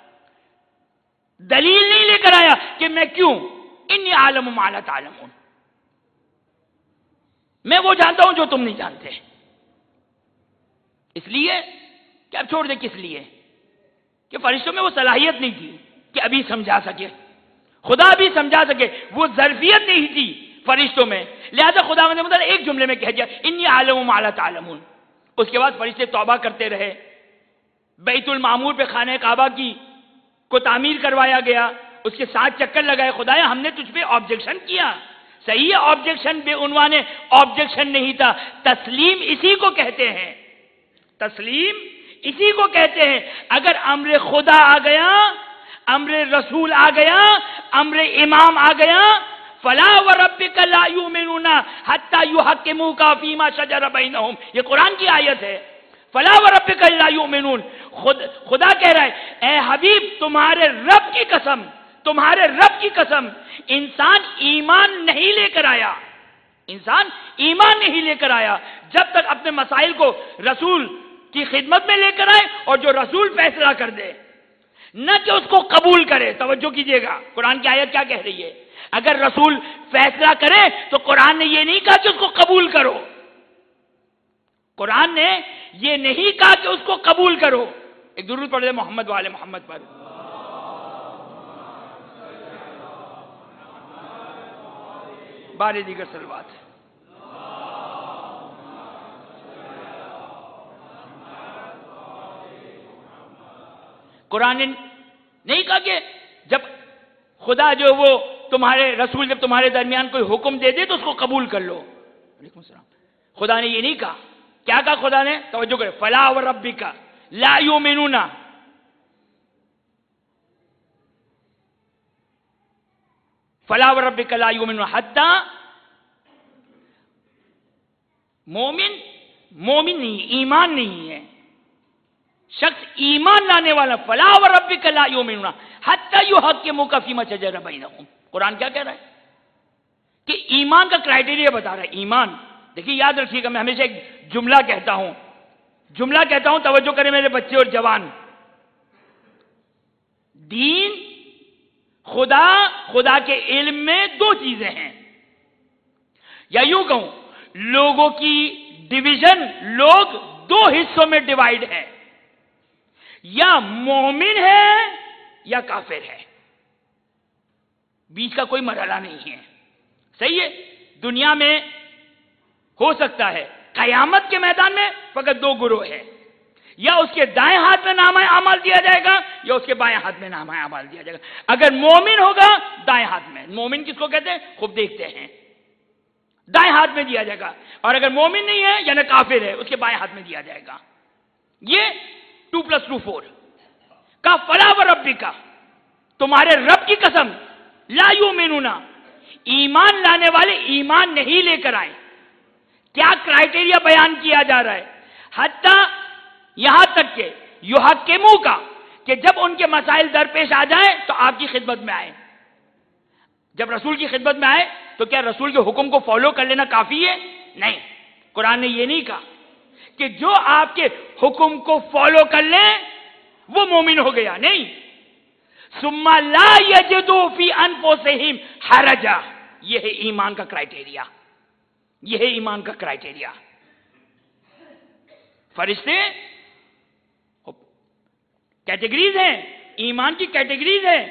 دلیل نہیں لے کر آیا کہ میں کیوں, انی عالم ما لا تعلمون, میں وہ جانتا ہوں جو تم نہیں جانتے. اس لیے کہ اب چھوڑ دے، کس لیے؟ کہ فرشتوں میں وہ صلاحیت نہیں تھی کہ ابھی سمجھا سکے، خدا بھی سمجھا سکے، وہ ظرفیت نہیں تھی فرشتوں میں، لہذا خدا نے مطلب ایک جملے میں کہہ دیا انی عالم ما لا تعلمون۔ اس کے بعد فرشتے توبہ کرتے رہے، بیت المعمور پہ خانہ کعبہ کی کو تعمیر کروایا گیا، اس کے ساتھ چکر لگائے، خدایا ہم نے تجھ پہ آبجیکشن کیا، صحیح ہے آبجیکشن بے عنوان آبجیکشن نہیں تھا، تسلیم اسی کو کہتے ہیں، تسلیم اسی کو کہتے ہیں۔ اگر امر خدا آ گیا، امر رسول آ گیا، امر امام آ گیا، فلا وربک لا یؤمنون حتی یحکموک فیما شجر بینہم، یہ قرآن کی آیت ہے، فلا وربک لا یؤمنون، خود خدا کہہ رہا ہے اے حبیب تمہارے رب کی قسم، تمہارے رب کی قسم، انسان ایمان نہیں لے کر آیا، انسان ایمان نہیں لے کر آیا جب تک اپنے مسائل کو رسول کی خدمت میں لے کر آئے اور جو رسول فیصلہ کر دے، نہ کہ اس کو قبول کرے۔ توجہ کیجئے گا قرآن کی آیت کیا کہہ رہی ہے، اگر رسول فیصلہ کرے تو قرآن نے یہ نہیں کہا کہ اس کو قبول کرو، قرآن نے یہ نہیں کہا کہ اس کو قبول کرو۔ ایک درود پڑھ دے محمد والے محمد پر۔ بارے دیگر صلوات ہے۔ قرآن نے نہیں کہا کہ جب خدا جو وہ تمہارے رسول جب تمہارے درمیان کوئی حکم دے دے تو اس کو قبول کر لو۔ علیکم السلام۔ خدا نے یہ نہیں کہا، کیا کہا خدا نے؟ توجہ کرے، فلا وربک لا یؤمنون، فلا وربک لا یؤمنون حتی، مومن مومن نہیں، ایمان نہیں ہے، شخص ایمان لانے والا، فلا وربک لا یؤمنون حتی یحکموک فیما شجر بینہم۔ قرآن کیا کہہ رہا ہے کہ ایمان کا کرائٹیریا بتا رہا ہے۔ ایمان دیکھیے یاد رکھیے گا، میں ہمیشہ ایک جملہ کہتا ہوں، جملہ کہتا ہوں، توجہ کریں میرے بچے اور جوان، دین خدا خدا کے علم میں دو چیزیں ہیں، یا یوں کہوں لوگوں کی ڈویژن، لوگ دو حصوں میں ڈیوائیڈ ہے، یا مومن ہے یا کافر ہے، بیچ کا کوئی مرحلہ نہیں ہے۔ صحیح ہے، دنیا میں ہو سکتا ہے قیامت کے میدان میں فقط دو گروہ ہیں، یا اس کے دائیں ہاتھ میں نامہ اعمال دیا جائے گا یا اس کے بائیں ہاتھ میں نامہ اعمال دیا جائے گا۔ اگر مومن ہوگا دائیں ہاتھ میں، مومن کس کو کہتے ہیں؟ خوب دیکھتے ہیں، دائیں ہاتھ میں دیا جائے گا، اور اگر مومن نہیں ہے یعنی کافر ہے اس کے بائیں ہاتھ میں دیا جائے گا۔ یہ ٹو پلس ٹو فور کا فلا وربک، تمہارے رب کی قسم، لا یؤمنون، ایمان لانے والے ایمان نہیں لے کر آئے۔ کیا کرائٹیریا بیان کیا جا رہا ہے؟ حتی یہاں تک کہ یحکمو کا، کہ جب ان کے مسائل درپیش آ جائیں تو آپ کی خدمت میں آئے۔ جب رسول کی خدمت میں آئے تو کیا رسول کے حکم کو فالو کر لینا کافی ہے؟ نہیں، قرآن نے یہ نہیں کہا کہ جو آپ کے حکم کو فالو کر لیں وہ مومن ہو گیا، نہیں، ثم لا یجدوا فی انفسہم حرجا، یہ ہے ایمان کا کرائٹیریا، یہ ہے ایمان کا کرائٹیریا۔ فرشتے کیٹیگریز ہیں، ایمان کی کیٹیگریز ہیں۔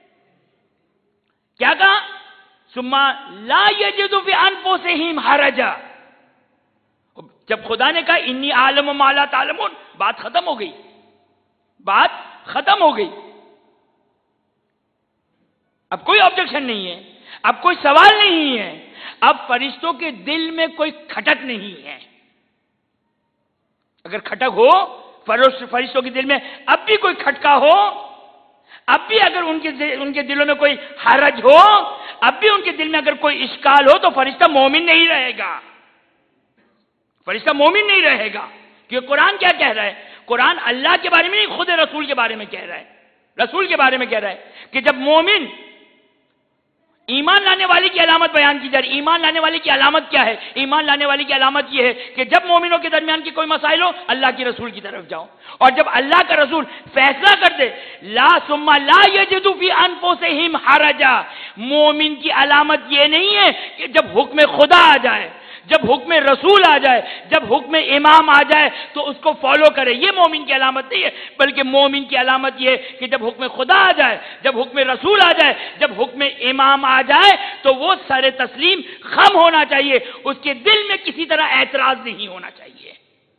کیا کہا؟ ثم لا یجدوا فی انفسہم حرجا، جب خدا نے کہا انی عالم ما لا تعلمون، بات ختم ہو گئی، بات ختم ہو گئی، اب کوئی آبجیکشن نہیں ہے، اب کوئی سوال نہیں ہے، اب فرشتوں کے دل میں کوئی کھٹک نہیں ہے۔ اگر کھٹک ہو فرشتوں کے دل میں، اب بھی کوئی کھٹکا ہو، اب بھی اگر ان کے ان کے دلوں میں کوئی حرج ہو، اب بھی ان کے دل میں اگر کوئی اشکال ہو تو فرشتہ مومن نہیں رہے گا، فرشتہ مومن نہیں رہے گا۔ کیونکہ قرآن کیا کہہ رہا ہے؟ قرآن اللہ کے بارے میں نہیں، خود رسول کے بارے میں کہہ رہا ہے، رسول کے بارے میں کہہ رہا ہے کہ جب مومن، ایمان لانے والے کی علامت بیان کی جا رہی، ایمان لانے والے کی علامت کیا ہے؟ ایمان لانے والے کی علامت یہ ہے کہ جب مومنوں کے درمیان کی کوئی مسائل ہو اللہ کی رسول کی طرف جاؤ، اور جب اللہ کا رسول فیصلہ کر دے لا ثم لا یجدوا فی انفسہم حرجا، مومن کی علامت یہ نہیں ہے کہ جب حکم خدا آ جائے، جب حکم رسول آ جائے، جب حکم امام آ جائے تو اس کو فالو کرے. یہ مومن کی علامت نہیں ہے، بلکہ مومن کی علامت یہ ہے کہ جب حکم خدا آ جائے، جب حکم رسول آ جائے، جب حکم امام آ جائے تو وہ سر تسلیم خم ہونا چاہیے، اس کے دل میں کسی طرح اعتراض نہیں ہونا چاہیے.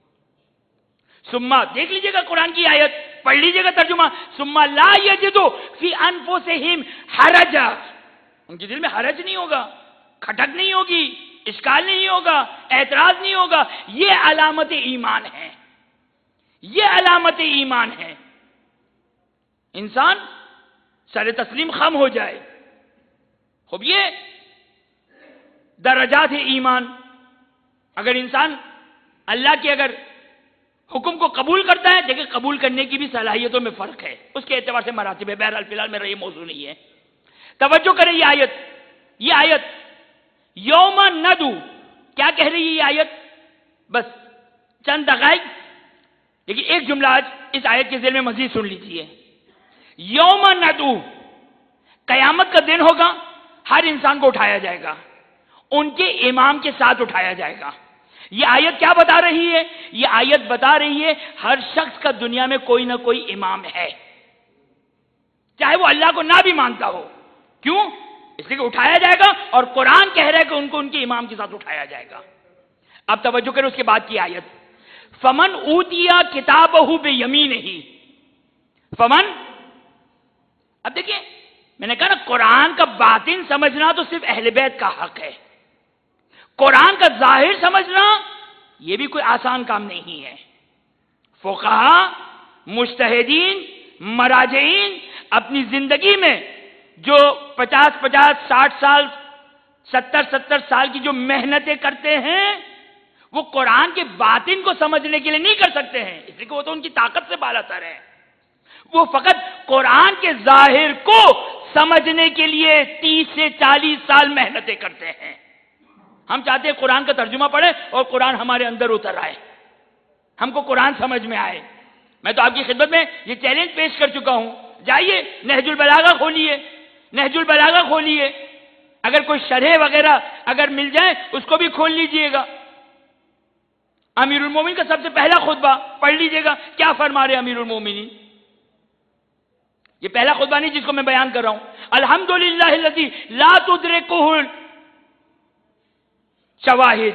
سما دیکھ لیجئے گا قرآن کی آیت، پڑھ لیجئے گا ترجمہ، سما لا یجدو فی انفسہم حرجا، ان کے دل میں حرج نہیں ہوگا، کھٹک نہیں ہوگی، اشکال نہیں ہوگا، اعتراض نہیں ہوگا. یہ علامت ایمان ہے، یہ علامت ایمان ہے. انسان سر تسلیم خم ہو جائے. خوب یہ درجات ایمان. اگر انسان اللہ کے اگر حکم کو قبول کرتا ہے، دیکھیں قبول کرنے کی بھی صلاحیتوں میں فرق ہے، اس کے اعتبار سے مراتب ہے. بہرحال فی الحال میرا یہ موضوع نہیں ہے. توجہ کریں یہ آیت، یہ آیت یوم ندو کیا کہہ رہی ہے یہ آیت؟ بس چند دقائق، لیکن ایک جملہ آج اس آیت کے ذیل میں مزید سن لیجیے. یوم ندو، قیامت کا دن ہوگا، ہر انسان کو اٹھایا جائے گا، ان کے امام کے ساتھ اٹھایا جائے گا. یہ آیت کیا بتا رہی ہے؟ یہ آیت بتا رہی ہے ہر شخص کا دنیا میں کوئی نہ کوئی امام ہے، چاہے وہ اللہ کو نہ بھی مانتا ہو. کیوں؟ اس لیے کہ اٹھایا جائے گا، اور قرآن کہہ رہا ہے کہ ان کو ان کے امام کے ساتھ اٹھایا جائے گا. اب توجہ کریں اس کے بعد کی آیت، فمن اوتیا کتابہ بیمینہ. فمن، اب دیکھیں میں نے کہا نا قرآن کا باطن سمجھنا تو صرف اہل بیت کا حق ہے، قرآن کا ظاہر سمجھنا یہ بھی کوئی آسان کام نہیں ہے. فقہا، مجتہدین، مراجعین اپنی زندگی میں جو پچاس پچاس ساٹھ سال ستر ستر سال کی جو محنتیں کرتے ہیں وہ قرآن کے باطن کو سمجھنے کے لیے نہیں کر سکتے ہیں، اس لیے کہ وہ تو ان کی طاقت سے بالا تر ہے. وہ فقط قرآن کے ظاہر کو سمجھنے کے لیے تیس سے چالیس سال محنتیں کرتے ہیں. ہم چاہتے ہیں قرآن کا ترجمہ پڑھیں اور قرآن ہمارے اندر اتر آئے، ہم کو قرآن سمجھ میں آئے. میں تو آپ کی خدمت میں یہ چیلنج پیش کر چکا ہوں، جائیے نہج البلاغہ کھولیے، نہج البلاغہ کھولیے، اگر کوئی شرح وغیرہ اگر مل جائے اس کو بھی کھول لیجئے گا. امیر المومنین کا سب سے پہلا خطبہ پڑھ لیجئے گا، کیا فرما رہے امیر المومنین. یہ پہلا خطبہ نہیں جس کو میں بیان کر رہا ہوں، الحمدللہ الذی لا تدرکہ شواہد.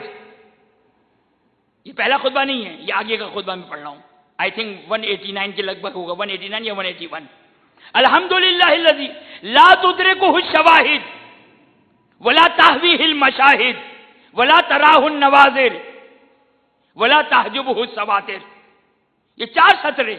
یہ پہلا خطبہ نہیں ہے، یہ آگے کا خطبہ میں پڑھ رہا ہوں. I think one eighty nine کے لگ بھگ ہوگا، ون ایٹی نائن یا ون ایٹی ون. الحمدللہ الذی لا تدرکہ الشواہد ولا تہویہ المشاہد ولا تراہ النوازر ولا تحجبہ السواتر. یہ چار سطریں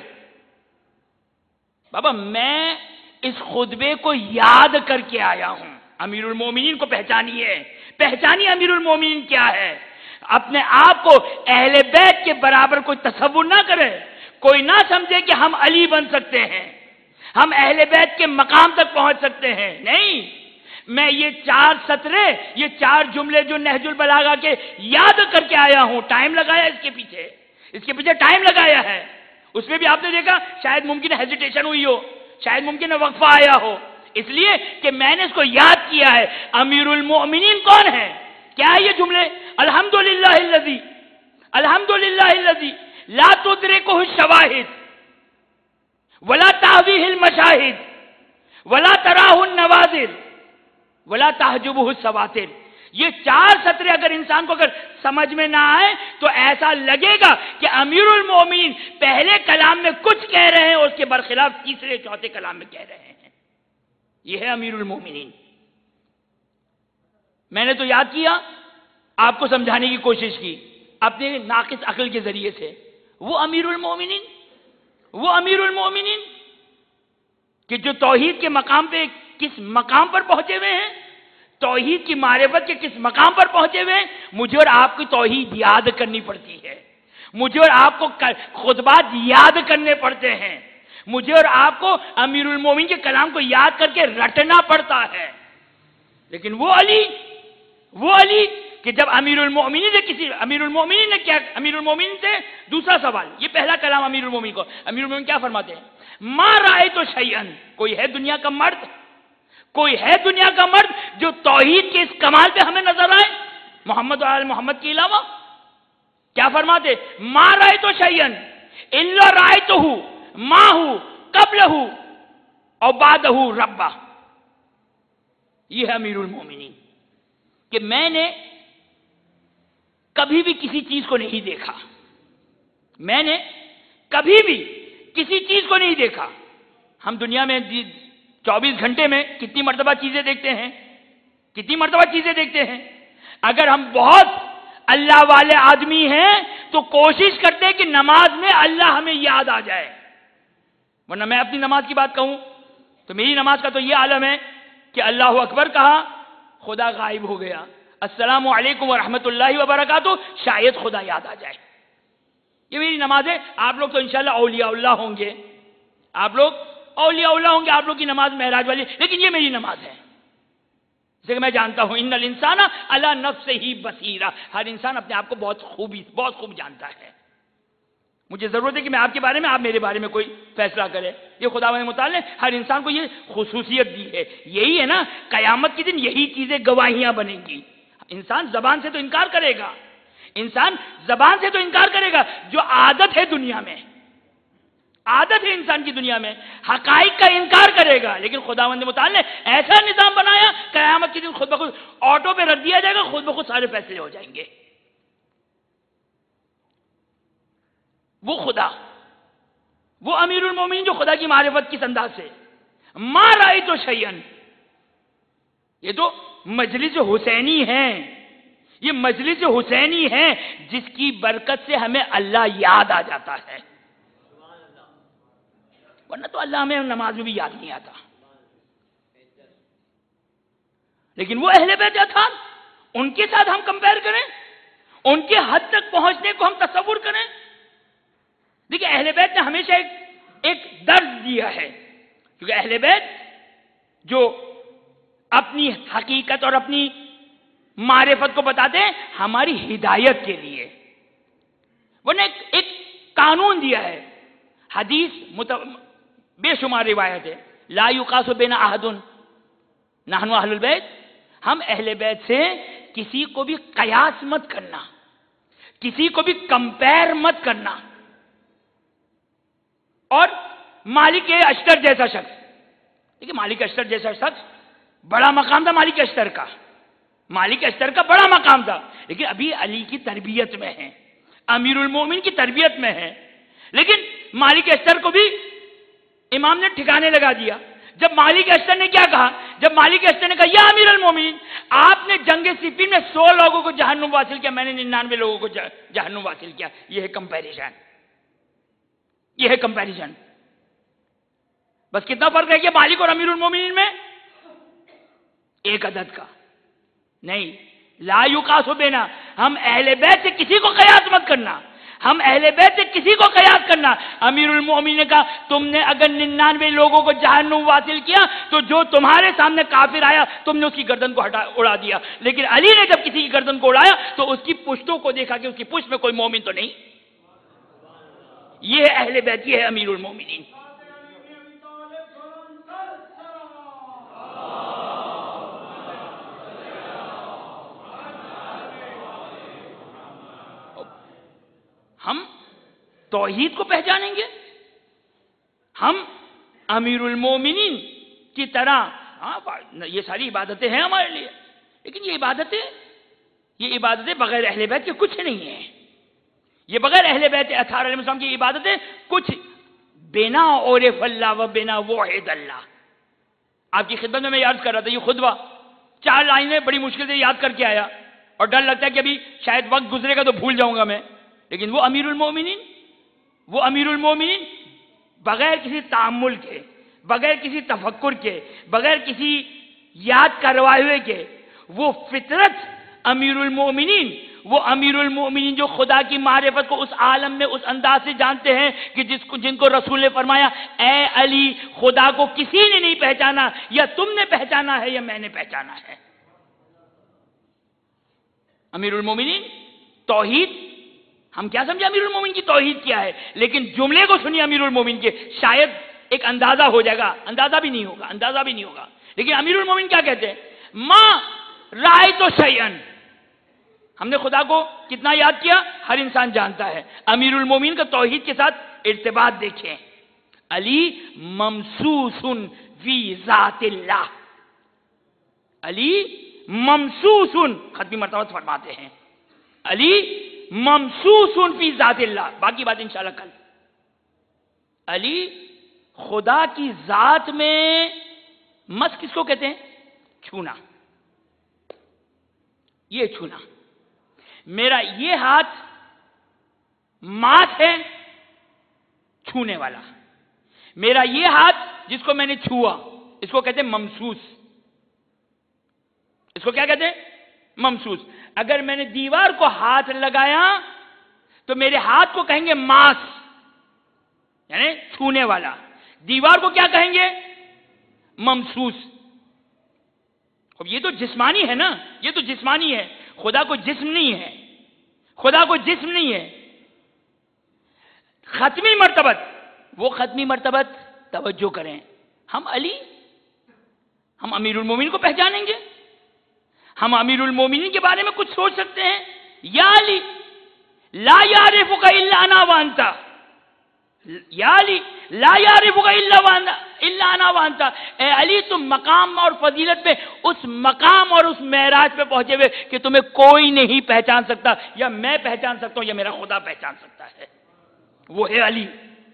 بابا میں اس خطبے کو یاد کر کے آیا ہوں. امیر المومنین کو پہچانیے، پہچانیے امیر المومنین کیا ہے. اپنے آپ کو اہل بیت کے برابر کوئی تصور نہ کرے، کوئی نہ سمجھے کہ ہم علی بن سکتے ہیں، ہم اہل بیت کے مقام تک پہنچ سکتے ہیں. نہیں، میں یہ چار سطریں، یہ چار جملے جو نہج البلاغہ کے یاد کر کے آیا ہوں. ٹائم لگایا اس کے پیچھے، اس کے پیچھے ٹائم لگایا ہے. اس میں بھی آپ نے دیکھا شاید ممکن ہے ہیزیٹیشن ہوئی ہو، شاید ممکن ہے وقفہ آیا ہو، اس لیے کہ میں نے اس کو یاد کیا ہے. امیر المؤمنین کون ہے؟ کیا ہے یہ جملے؟ الحمدللہ الذی، الحمدللہ الذی لا تدرکہ الشواہد ولا تہویہ المشاہد ولا تراہ النوازر ولا تحجبہ السواتر. یہ چار سطریں اگر انسان کو اگر سمجھ میں نہ آئے تو ایسا لگے گا کہ امیر المومنین پہلے کلام میں کچھ کہہ رہے ہیں اور اس کے برخلاف تیسرے چوتھے کلام میں کہہ رہے ہیں. یہ ہے امیر المومنین. میں نے تو یاد کیا، آپ کو سمجھانے کی کوشش کی اپنے ناقص عقل کے ذریعے سے. وہ امیر المومنین، وہ امیر المومنین کہ جو توحید کے مقام پہ کس مقام پر پہنچے ہوئے ہیں، توحید کی معرفت کے کس مقام پر پہنچے ہوئے ہیں. مجھے اور آپ کی توحید یاد کرنی پڑتی ہے، مجھے اور آپ کو خطبات یاد کرنے پڑتے ہیں، مجھے اور آپ کو امیر المومنین کے کلام کو یاد کر کے رٹنا پڑتا ہے. لیکن وہ علی، وہ علی کہ جب امیر المومنین سے کسی امیر المومنین نے کیا، امیر المومنین سے دوسرا سوال، یہ پہلا کلام امیر المومنین کو، امیر المومنین کیا فرماتے ہیں؟ ما رأیت شیئا، کوئی ہے دنیا کا مرد، کوئی ہے دنیا کا مرد جو توحید کے اس کمال پہ ہمیں نظر آئے؟ محمد اور آل محمد کے علاوہ؟ کیا فرماتے؟ ما رأیت شیئا الا رأیتہ معہ قبلہ اور بعدہ ربہ. یہ ہے امیر المومنین کہ میں نے کبھی بھی کسی چیز کو نہیں دیکھا، میں نے کبھی بھی کسی چیز کو نہیں دیکھا. ہم دنیا میں چوبیس گھنٹے میں کتنی مرتبہ چیزیں دیکھتے ہیں، کتنی مرتبہ چیزیں دیکھتے ہیں. اگر ہم بہت اللہ والے آدمی ہیں تو کوشش کرتے ہیں کہ نماز میں اللہ ہمیں یاد آ جائے. ورنہ میں اپنی نماز کی بات کہوں تو میری نماز کا تو یہ عالم ہے کہ اللہ اکبر کہا خدا غائب ہو گیا، السلام علیکم ورحمۃ اللہ وبرکاتہ شاید خدا یاد آ جائے. یہ میری نماز ہے. آپ لوگ تو انشاءاللہ اولیاء اللہ ہوں گے، آپ لوگ اولیاء اللہ ہوں گے، آپ لوگ کی نماز معراج والی، لیکن یہ میری نماز ہے. جیسے کہ میں جانتا ہوں ان الانسان علی نفسہ بصیرہ، ہر انسان اپنے آپ کو بہت خوبی بہت خوب جانتا ہے. مجھے ضرورت ہے کہ میں آپ کے بارے میں، آپ میرے بارے میں کوئی فیصلہ کرے. یہ خداوند متعال نے ہر انسان کو یہ خصوصیت دی ہے. یہی ہے نا قیامت کے دن یہی چیزیں گواہیاں بنیں گی. انسان زبان سے تو انکار کرے گا، انسان زبان سے تو انکار کرے گا، جو عادت ہے دنیا میں، عادت ہے انسان کی دنیا میں حقائق کا انکار کرے گا. لیکن خداوند متعال نے ایسا نظام بنایا قیامت کے دن خود بخود آٹو پہ رکھ دیا جائے گا، خود بخود سارے فیصلے ہو جائیں گے. وہ خدا، وہ امیر المومنین جو خدا کی معرفت کس انداز سے، ما رأیت شیئا، یہ تو مجلس حسینی ہے، یہ مجلس حسینی ہے جس کی برکت سے ہمیں اللہ یاد آ جاتا ہے. ورنہ تو اللہ ہمیں نماز میں بھی یاد نہیں آتا. لیکن وہ اہل بیت اطہار، ان کے ساتھ ہم کمپیئر کریں، ان کے حد تک پہنچنے کو ہم تصور کریں. دیکھیں اہل بیت نے ہمیشہ ایک ایک درد دیا ہے، کیونکہ اہل بیت جو اپنی حقیقت اور اپنی معرفت کو بتاتے ہیں ہماری ہدایت کے لیے. انہوں نے ایک, ایک قانون دیا ہے. حدیث متو... بے شمار روایت ہے، لا یقاس بینا احد نحن اہل البیت، ہم اہل بیت سے کسی کو بھی قیاس مت کرنا، کسی کو بھی کمپیر مت کرنا. اور مالک اشتر جیسا شخص، دیکھیے مالک اشتر جیسا شخص بڑا مقام تھا، مالک اشتر کا مالک اشتر کا بڑا مقام تھا، لیکن ابھی علی کی تربیت میں ہے، امیر المومن کی تربیت میں ہے. لیکن مالک اشتر کو بھی امام نے ٹھکانے لگا دیا. جب مالک اشتر نے کیا کہا، جب مالک اشتر نے کہا یا امیر المومنین، آپ نے جنگ صفین میں سو لوگوں کو جہنم واصل کیا، میں نے ننانوے لوگوں کو جہنم واصل کیا. یہ ہے کمپیریزن، یہ ہے کمپیریزن. بس کتنا فرق ہے کہ مالک اور امیر المومنین میں؟ ایک عدد کا نہیں. لا یقاس بینا، ہم اہل بیت سے کسی کو قیاس مت کرنا، ہم اہل بیت سے کسی کو قیاس کرنا. امیر المومنین نے کہا تم نے اگر ننانوے لوگوں کو جہنم واصل کیا تو جو تمہارے سامنے کافر آیا تم نے اس کی گردن کو ہٹا اڑا دیا. لیکن علی نے جب کسی کی گردن کو اڑایا تو اس کی پشتوں کو دیکھا کہ اس کی پشت میں کوئی مومن تو نہیں. یہ ہے اہل بیت، یہ ہے امیر المومنین. ہم توحید کو پہچانیں گے، ہم امیر المومنین کی طرح. ہاں یہ ساری عبادتیں ہیں ہمارے لیے، لیکن یہ عبادتیں یہ عبادتیں بغیر اہل بیت کے کچھ نہیں ہیں. یہ بغیر اہل بیت اطہار علیہ السلام کی عبادتیں کچھ بنا عرف اللہ و بنا وحد اللہ. آپ کی خدمت میں میں یاد کر رہا تھا یہ خطبہ، چار لائنیں بڑی مشکل سے یاد کر کے آیا اور ڈر لگتا ہے کہ ابھی شاید وقت گزرے گا تو بھول جاؤں گا میں. لیکن وہ امیر المومنین وہ امیر المومنین بغیر کسی تعامل کے، بغیر کسی تفکر کے، بغیر کسی یاد کروائے ہوئے کے، وہ فطرت امیر المومنین، وہ امیر المومنین جو خدا کی معرفت کو اس عالم میں اس انداز سے جانتے ہیں کہ جس کو جن کو رسول نے فرمایا اے علی خدا کو کسی نے نہیں پہچانا، یا تم نے پہچانا ہے یا میں نے پہچانا ہے. امیر المومنین توحید، ہم کیا سمجھے امیر المومن کی توحید کیا ہے، لیکن جملے کو سنیے امیر المومن کے، شاید ایک اندازہ ہو جائے گا، اندازہ بھی نہیں ہوگا اندازہ بھی نہیں ہوگا لیکن امیر المومن کیا کہتے ہیں؟ ما رأیت شیئا، ہم نے خدا کو کتنا یاد کیا ہر انسان جانتا ہے. امیر المومنین کا توحید کے ساتھ ارتباط دیکھیں. علی ممسوس فی ذات اللہ. علی ممسوس، ختمی مرتبہ فرماتے ہیں علی ممسوس فی ذات اللہ. باقی بات انشاءاللہ کل. علی خدا کی ذات میں مس کس کو کہتے ہیں؟ چھونا. یہ چھونا. میرا یہ ہاتھ ماس ہے چھونے والا. میرا یہ ہاتھ جس کو میں نے چھوا اس کو کہتے ہیں ممسوس. اس کو کیا کہتے ہیں؟ ممسوس. اگر میں نے دیوار کو ہاتھ لگایا تو میرے ہاتھ کو کہیں گے ماس، یعنی چھونے والا. دیوار کو کیا کہیں گے؟ ممسوس. اب یہ تو جسمانی ہے نا، یہ تو جسمانی ہے. خدا کو جسم نہیں ہے، خدا کو جسم نہیں ہے. ختمی مرتبت، وہ ختمی مرتبت توجہ کریں. ہم علی، ہم امیر المومنین کو پہچانیں گے؟ ہم امیر المومنین کے بارے میں کچھ سوچ سکتے ہیں؟ یا علی لا یعرفک الا انا وانت، یا علی لا یعرفک الا انا وانت. اے علی تم مقام اور فضیلت پہ اس مقام اور اس معراج پہ پہنچے ہوئے کہ تمہیں کوئی نہیں پہچان سکتا، یا میں پہچان سکتا ہوں یا میرا خدا پہچان سکتا ہے. وہ ہے علی.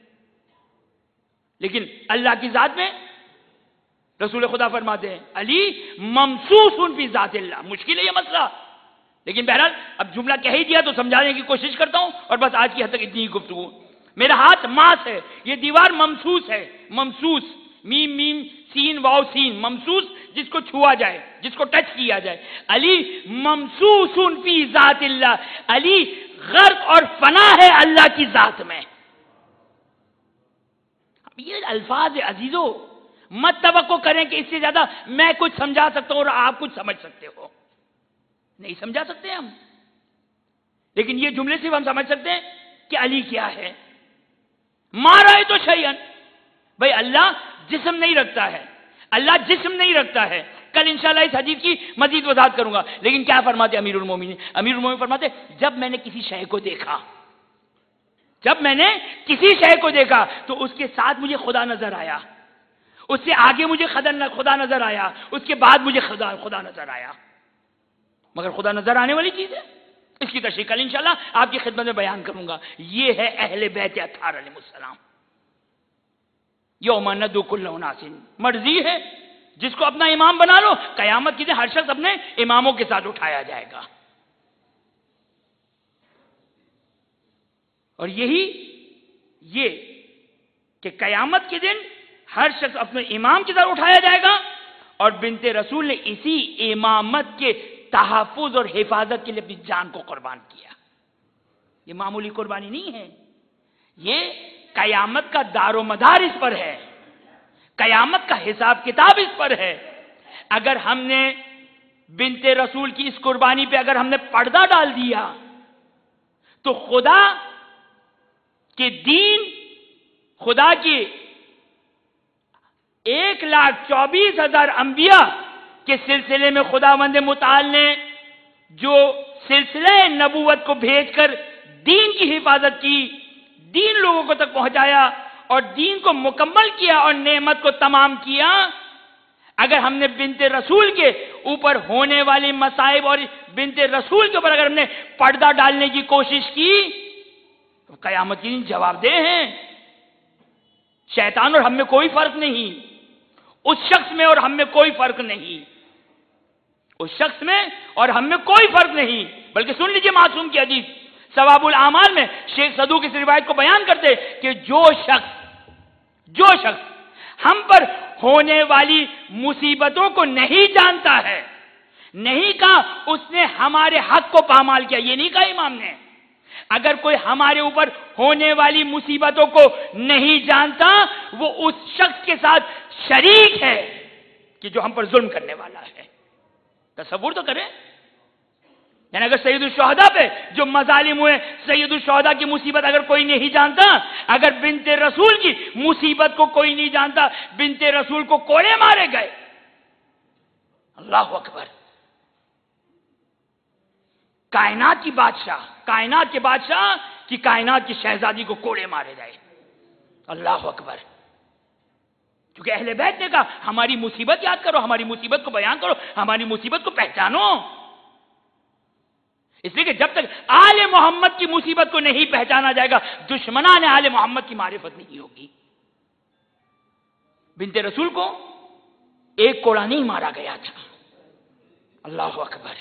لیکن اللہ کی ذات میں رسول خدا فرماتے ہیں علی ممسوس فی ذات اللہ. مشکل ہے یہ مسئلہ، لیکن بہرحال اب جملہ کہہ ہی دیا تو سمجھانے کی کوشش کرتا ہوں. اور بس آج کی حد تک اتنی ہی گفتگو. میرا ہاتھ ماس ہے، یہ دیوار ممسوس ہے. ممسوس، میم میم سین واو سین، ممسوس جس کو چھوا جائے، جس کو ٹچ کیا جائے. علی ممسوس فی ذات اللہ. علی غرق اور فنا ہے اللہ کی ذات میں. یہ الفاظ عزیزو مت توقع کریں کہ اس سے زیادہ میں کچھ سمجھا سکتا ہوں اور آپ کچھ سمجھ سکتے ہو. نہیں سمجھا سکتے ہم، لیکن یہ جملے سے ہم سمجھ سکتے ہیں کہ علی کیا ہے. مارا ہے تو شیئن. بھائی اللہ جسم نہیں رکھتا ہے، اللہ جسم نہیں رکھتا ہے. کل انشاءاللہ اس حدیث کی مزید وضاحت کروں گا. لیکن کیا فرماتے امیر المومنین؟ امیر المومنین فرماتے جب میں نے کسی شے کو دیکھا، جب میں نے کسی شے کو دیکھا تو اس کے ساتھ مجھے خدا نظر آیا، اس سے آگے مجھے خدا نظر آیا، اس کے بعد مجھے خدا خدا نظر آیا. مگر خدا نظر آنے والی چیز ہے، اس کی تشریح کل انشاءاللہ آپ کی خدمت میں بیان کروں گا. یہ ہے اہل بیت اطہار علیہ السلام. یوم ندعو کل اناس، مرضی ہے جس کو اپنا امام بنا لو. قیامت کے دن ہر شخص اپنے اماموں کے ساتھ اٹھایا جائے گا. اور یہی یہ کہ قیامت کے دن ہر شخص اپنے امام کی طرف اٹھایا جائے گا. اور بنت رسول نے اسی امامت کے تحفظ اور حفاظت کے لیے اپنی جان کو قربان کیا. یہ معمولی قربانی نہیں ہے، یہ قیامت کا دار و مدار اس پر ہے، قیامت کا حساب کتاب اس پر ہے. اگر ہم نے بنت رسول کی اس قربانی پہ اگر ہم نے پردہ ڈال دیا تو خدا کے دین، خدا کی ایک لاکھ چوبیس ہزار انبیاء کے سلسلے میں خداوند متعال نے جو سلسلہ نبوت کو بھیج کر دین کی حفاظت کی، دین لوگوں کو تک پہنچایا اور دین کو مکمل کیا اور نعمت کو تمام کیا. اگر ہم نے بنت رسول کے اوپر ہونے والی مصائب اور بنت رسول کے اوپر اگر ہم نے پردہ ڈالنے کی کوشش کی تو قیامت کے دن جواب دہ ہیں. شیطان اور ہم میں کوئی فرق نہیں، اس شخص میں اور ہم میں کوئی فرق نہیں، اس شخص میں اور ہم میں کوئی فرق نہیں. بلکہ سن لیجئے معصوم کی حدیث ثواب الاعمال میں شیخ صدوق اس روایت کو بیان کرتے کہ جو شخص جو شخص ہم پر ہونے والی مصیبتوں کو نہیں جانتا ہے، نہیں کہا اس نے ہمارے حق کو پامال کیا، یہ نہیں کہا امام نے. اگر کوئی ہمارے اوپر ہونے والی مصیبتوں کو نہیں جانتا وہ اس شخص کے ساتھ شریک ہے کہ جو ہم پر ظلم کرنے والا ہے. تصور تو کریں، یعنی اگر سید الشہداء پہ جو مظالم ہوئے، سید الشہداء کی مصیبت اگر کوئی نہیں جانتا، اگر بنت رسول کی مصیبت کو کوئی نہیں جانتا، بنت رسول کو کوڑے مارے گئے. اللہ اکبر. کائنات کی بادشاہ، کائنات کے بادشاہ کی کائنات کی شہزادی کو کوڑے مارے جائے. اللہ اکبر. کیونکہ اہل بیت نے کہا ہماری مصیبت یاد کرو، ہماری مصیبت کو بیان کرو، ہماری مصیبت کو پہچانو. اس لیے کہ جب تک آل محمد کی مصیبت کو نہیں پہچانا جائے گا، دشمنان آل محمد کی معرفت نہیں ہوگی. بنت رسول کو ایک کوڑا نہیں مارا گیا تھا. اللہ اکبر.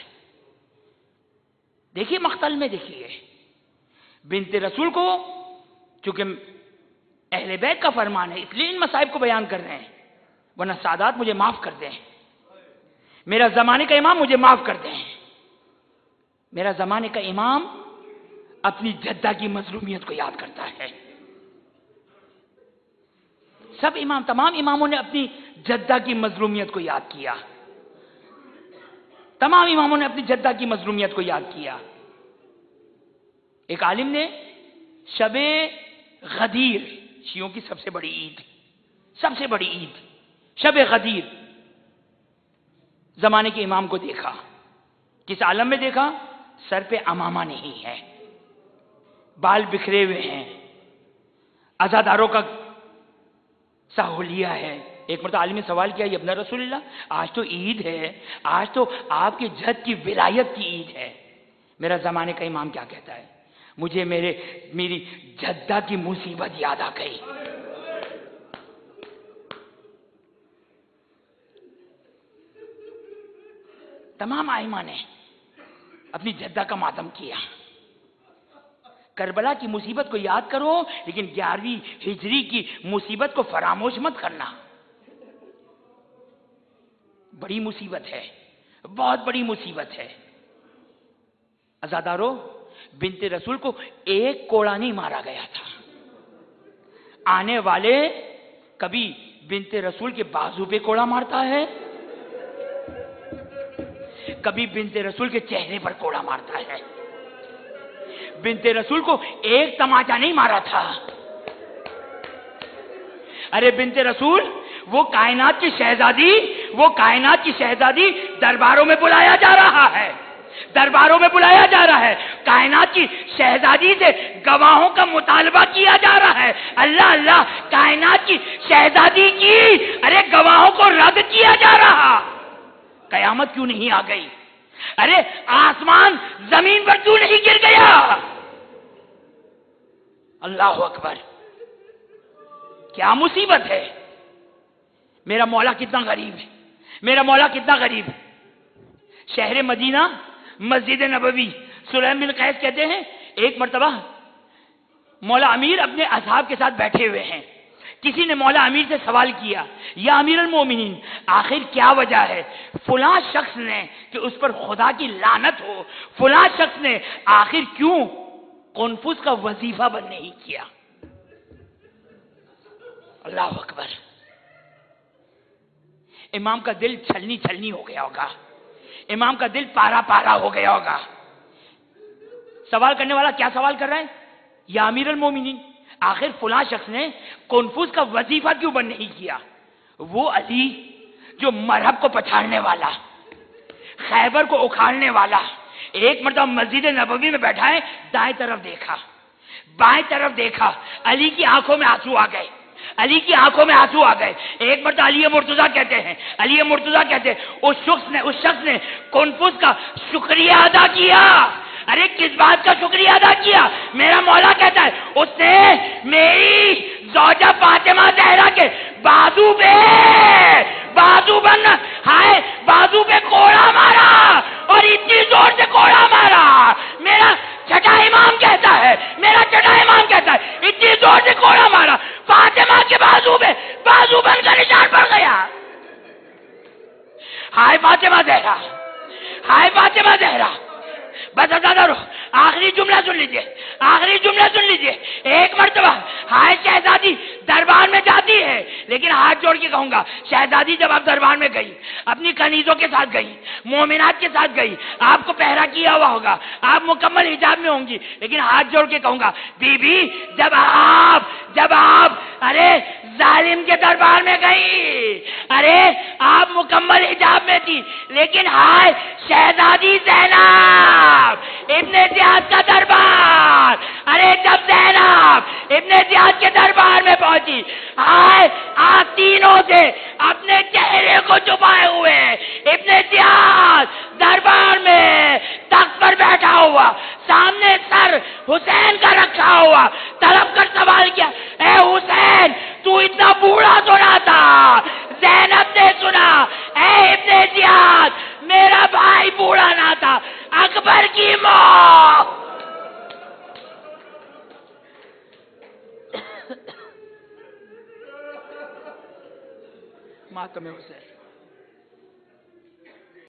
دیکھیے مقتل میں دیکھیے بنت رسول کو، چونکہ اہل بیت کا فرمان ہے اس لیے ان مصائب کو بیان کر رہے ہیں، ورنہ سادات مجھے معاف کر دیں، میرا زمانے کا امام مجھے معاف کر دیں. میرا زمانے کا امام اپنی جدہ کی مظلومیت کو یاد کرتا ہے. سب امام، تمام اماموں نے اپنی جدہ کی مظلومیت کو یاد کیا. تمام اماموں نے اپنی جدہ کی مظلومیت کو یاد کیا. ایک عالم نے شب غدیر، شیعوں کی سب سے بڑی عید، سب سے بڑی عید شب غدیر، زمانے کے امام کو دیکھا. کس عالم میں دیکھا؟ سر پہ امامہ نہیں ہے، بال بکھرے ہوئے ہیں، عزاداروں کا ساحلیہ ہے. ایک مرتبہ عالم نے سوال کیا، ابن رسول اللہ آج تو عید ہے، آج تو آپ کے جد کی ولایت کی عید ہے. میرا زمانے کا امام کیا کہتا ہے؟ مجھے میرے میری جدہ کی مصیبت یاد آ گئی. تمام ائمہ نے اپنی جدہ کا ماتم کیا. کربلا کی مصیبت کو یاد کرو، لیکن گیارہویں ہجری کی مصیبت کو فراموش مت کرنا. بڑی مصیبت ہے، بہت بڑی مصیبت ہے. عزادارو، بنت رسول کو ایک کوڑا نہیں مارا گیا تھا. آنے والے کبھی بنت رسول کے بازو پہ کوڑا مارتا ہے، کبھی بنت رسول کے چہرے پر کوڑا مارتا ہے. بنت رسول کو ایک تماچا نہیں مارا تھا. ارے بنت رسول، وہ کائنات کی شہزادی، وہ کائنات کی شہزادی درباروں میں بلایا جا رہا ہے، درباروں میں بلایا جا رہا ہے. کائنات کی شہزادی سے گواہوں کا مطالبہ کیا جا رہا ہے. اللہ اللہ، کائنات کی شہزادی کی ارے گواہوں کو رد کیا جا رہا. قیامت کیوں نہیں آ گئی؟ ارے آسمان زمین پر کیوں نہیں گر گیا؟ اللہ اکبر. کیا مصیبت ہے. میرا مولا کتنا غریب ہے، میرا مولا کتنا غریب ہے. شہر مدینہ، مسجد نبوی، سلیم بن قیس کہتے ہیں ایک مرتبہ مولا امیر اپنے اصحاب کے ساتھ بیٹھے ہوئے ہیں. کسی نے مولا امیر سے سوال کیا، یا امیر المومنین، آخر کیا وجہ ہے فلاں شخص نے کہ اس پر خدا کی لعنت ہو، فلاں شخص نے آخر کیوں قنفذ کا وظیفہ بند نہیں کیا؟ اللہ اکبر. امام کا دل چھلنی چھلنی ہو گیا ہوگا، امام کا دل پارا پارا ہو گیا ہوگا. سوال کرنے والا کیا سوال کر رہا ہے؟ یا امیر المومنین، آخر فلاں شخص نے قنفذ کا وظیفہ کیوں بند نہیں کیا؟ وہ علی جو مرہب کو پچھاڑنے والا، خیبر کو اکھاڑنے والا، ایک مرتبہ مسجد نبوی میں بیٹھا ہے، دائیں طرف دیکھا، بائیں طرف دیکھا، علی کی آنکھوں میں آنسو آ گئے، علی کی آنکھوں میں آنسو آ گئے. ایک مرتبہ علی مرتضیٰ کہتے ہیں، علی مرتضیٰ کہتے ہیں اس شخص نے اس شخص نے قنفذ کا شکریہ ادا کیا. ارے کس بات کا شکریہ ادا کیا؟ میرا مولا کہتا ہے اس نے میری زوجہ فاطمہ زہرا کے بازو پہ بازو بن ہائے بازو پہ کوڑا مارا، اور اتنی زور سے کوڑا مارا. میرا چھٹا امام کہتا ہے، میرا چھٹا امام کہتا ہے اتنی زور سے کوڑا مارا فاطمہ کے بازو پہ بازو بن کا نشان پڑ گیا. ہائے فاطمہ زہرا، ہائے فاطمہ زہرا. بس ازادارو، آخری جملہ سن لیجئے، آخری جملہ سن لیجئے. ایک مرتبہ ہائے شہزادی دربار میں جاتی ہے، لیکن ہاتھ جوڑ کے کہوں گا شہزادی جب آپ دربار میں گئی، اپنی کنیزوں کے ساتھ گئی، مومنات کے ساتھ گئی، آپ کو پہرا کیا ہوا ہوگا، آپ مکمل حجاب میں ہوں گی، لیکن ہاتھ جوڑ کے کہوں گا بی بی جب آپ جب آپ ارے ظالم کے دربار میں گئی، ارے آپ مکمل حجاب میں تھی، لیکن ہائے شہزادی زینب ابن زیاد کا دربار. ارے جب زینب ابن زیاد کے دربار میں پہنچی، آئے آج تینوں سے اپنے چہرے کو چھپائے ہوئے ابن زیاد دربار میں تخت پر بیٹھا ہوا، سامنے سر حسین کا رکھا ہوا، طلب کر سوال کیا، اے حسین تو اتنا بوڑھا تو نہ تھا؟ زینب نے سنا، اے ابن زیاد میرا بھائی بوڑھا نہ تھا، اکبر کی موت. ماتم حسین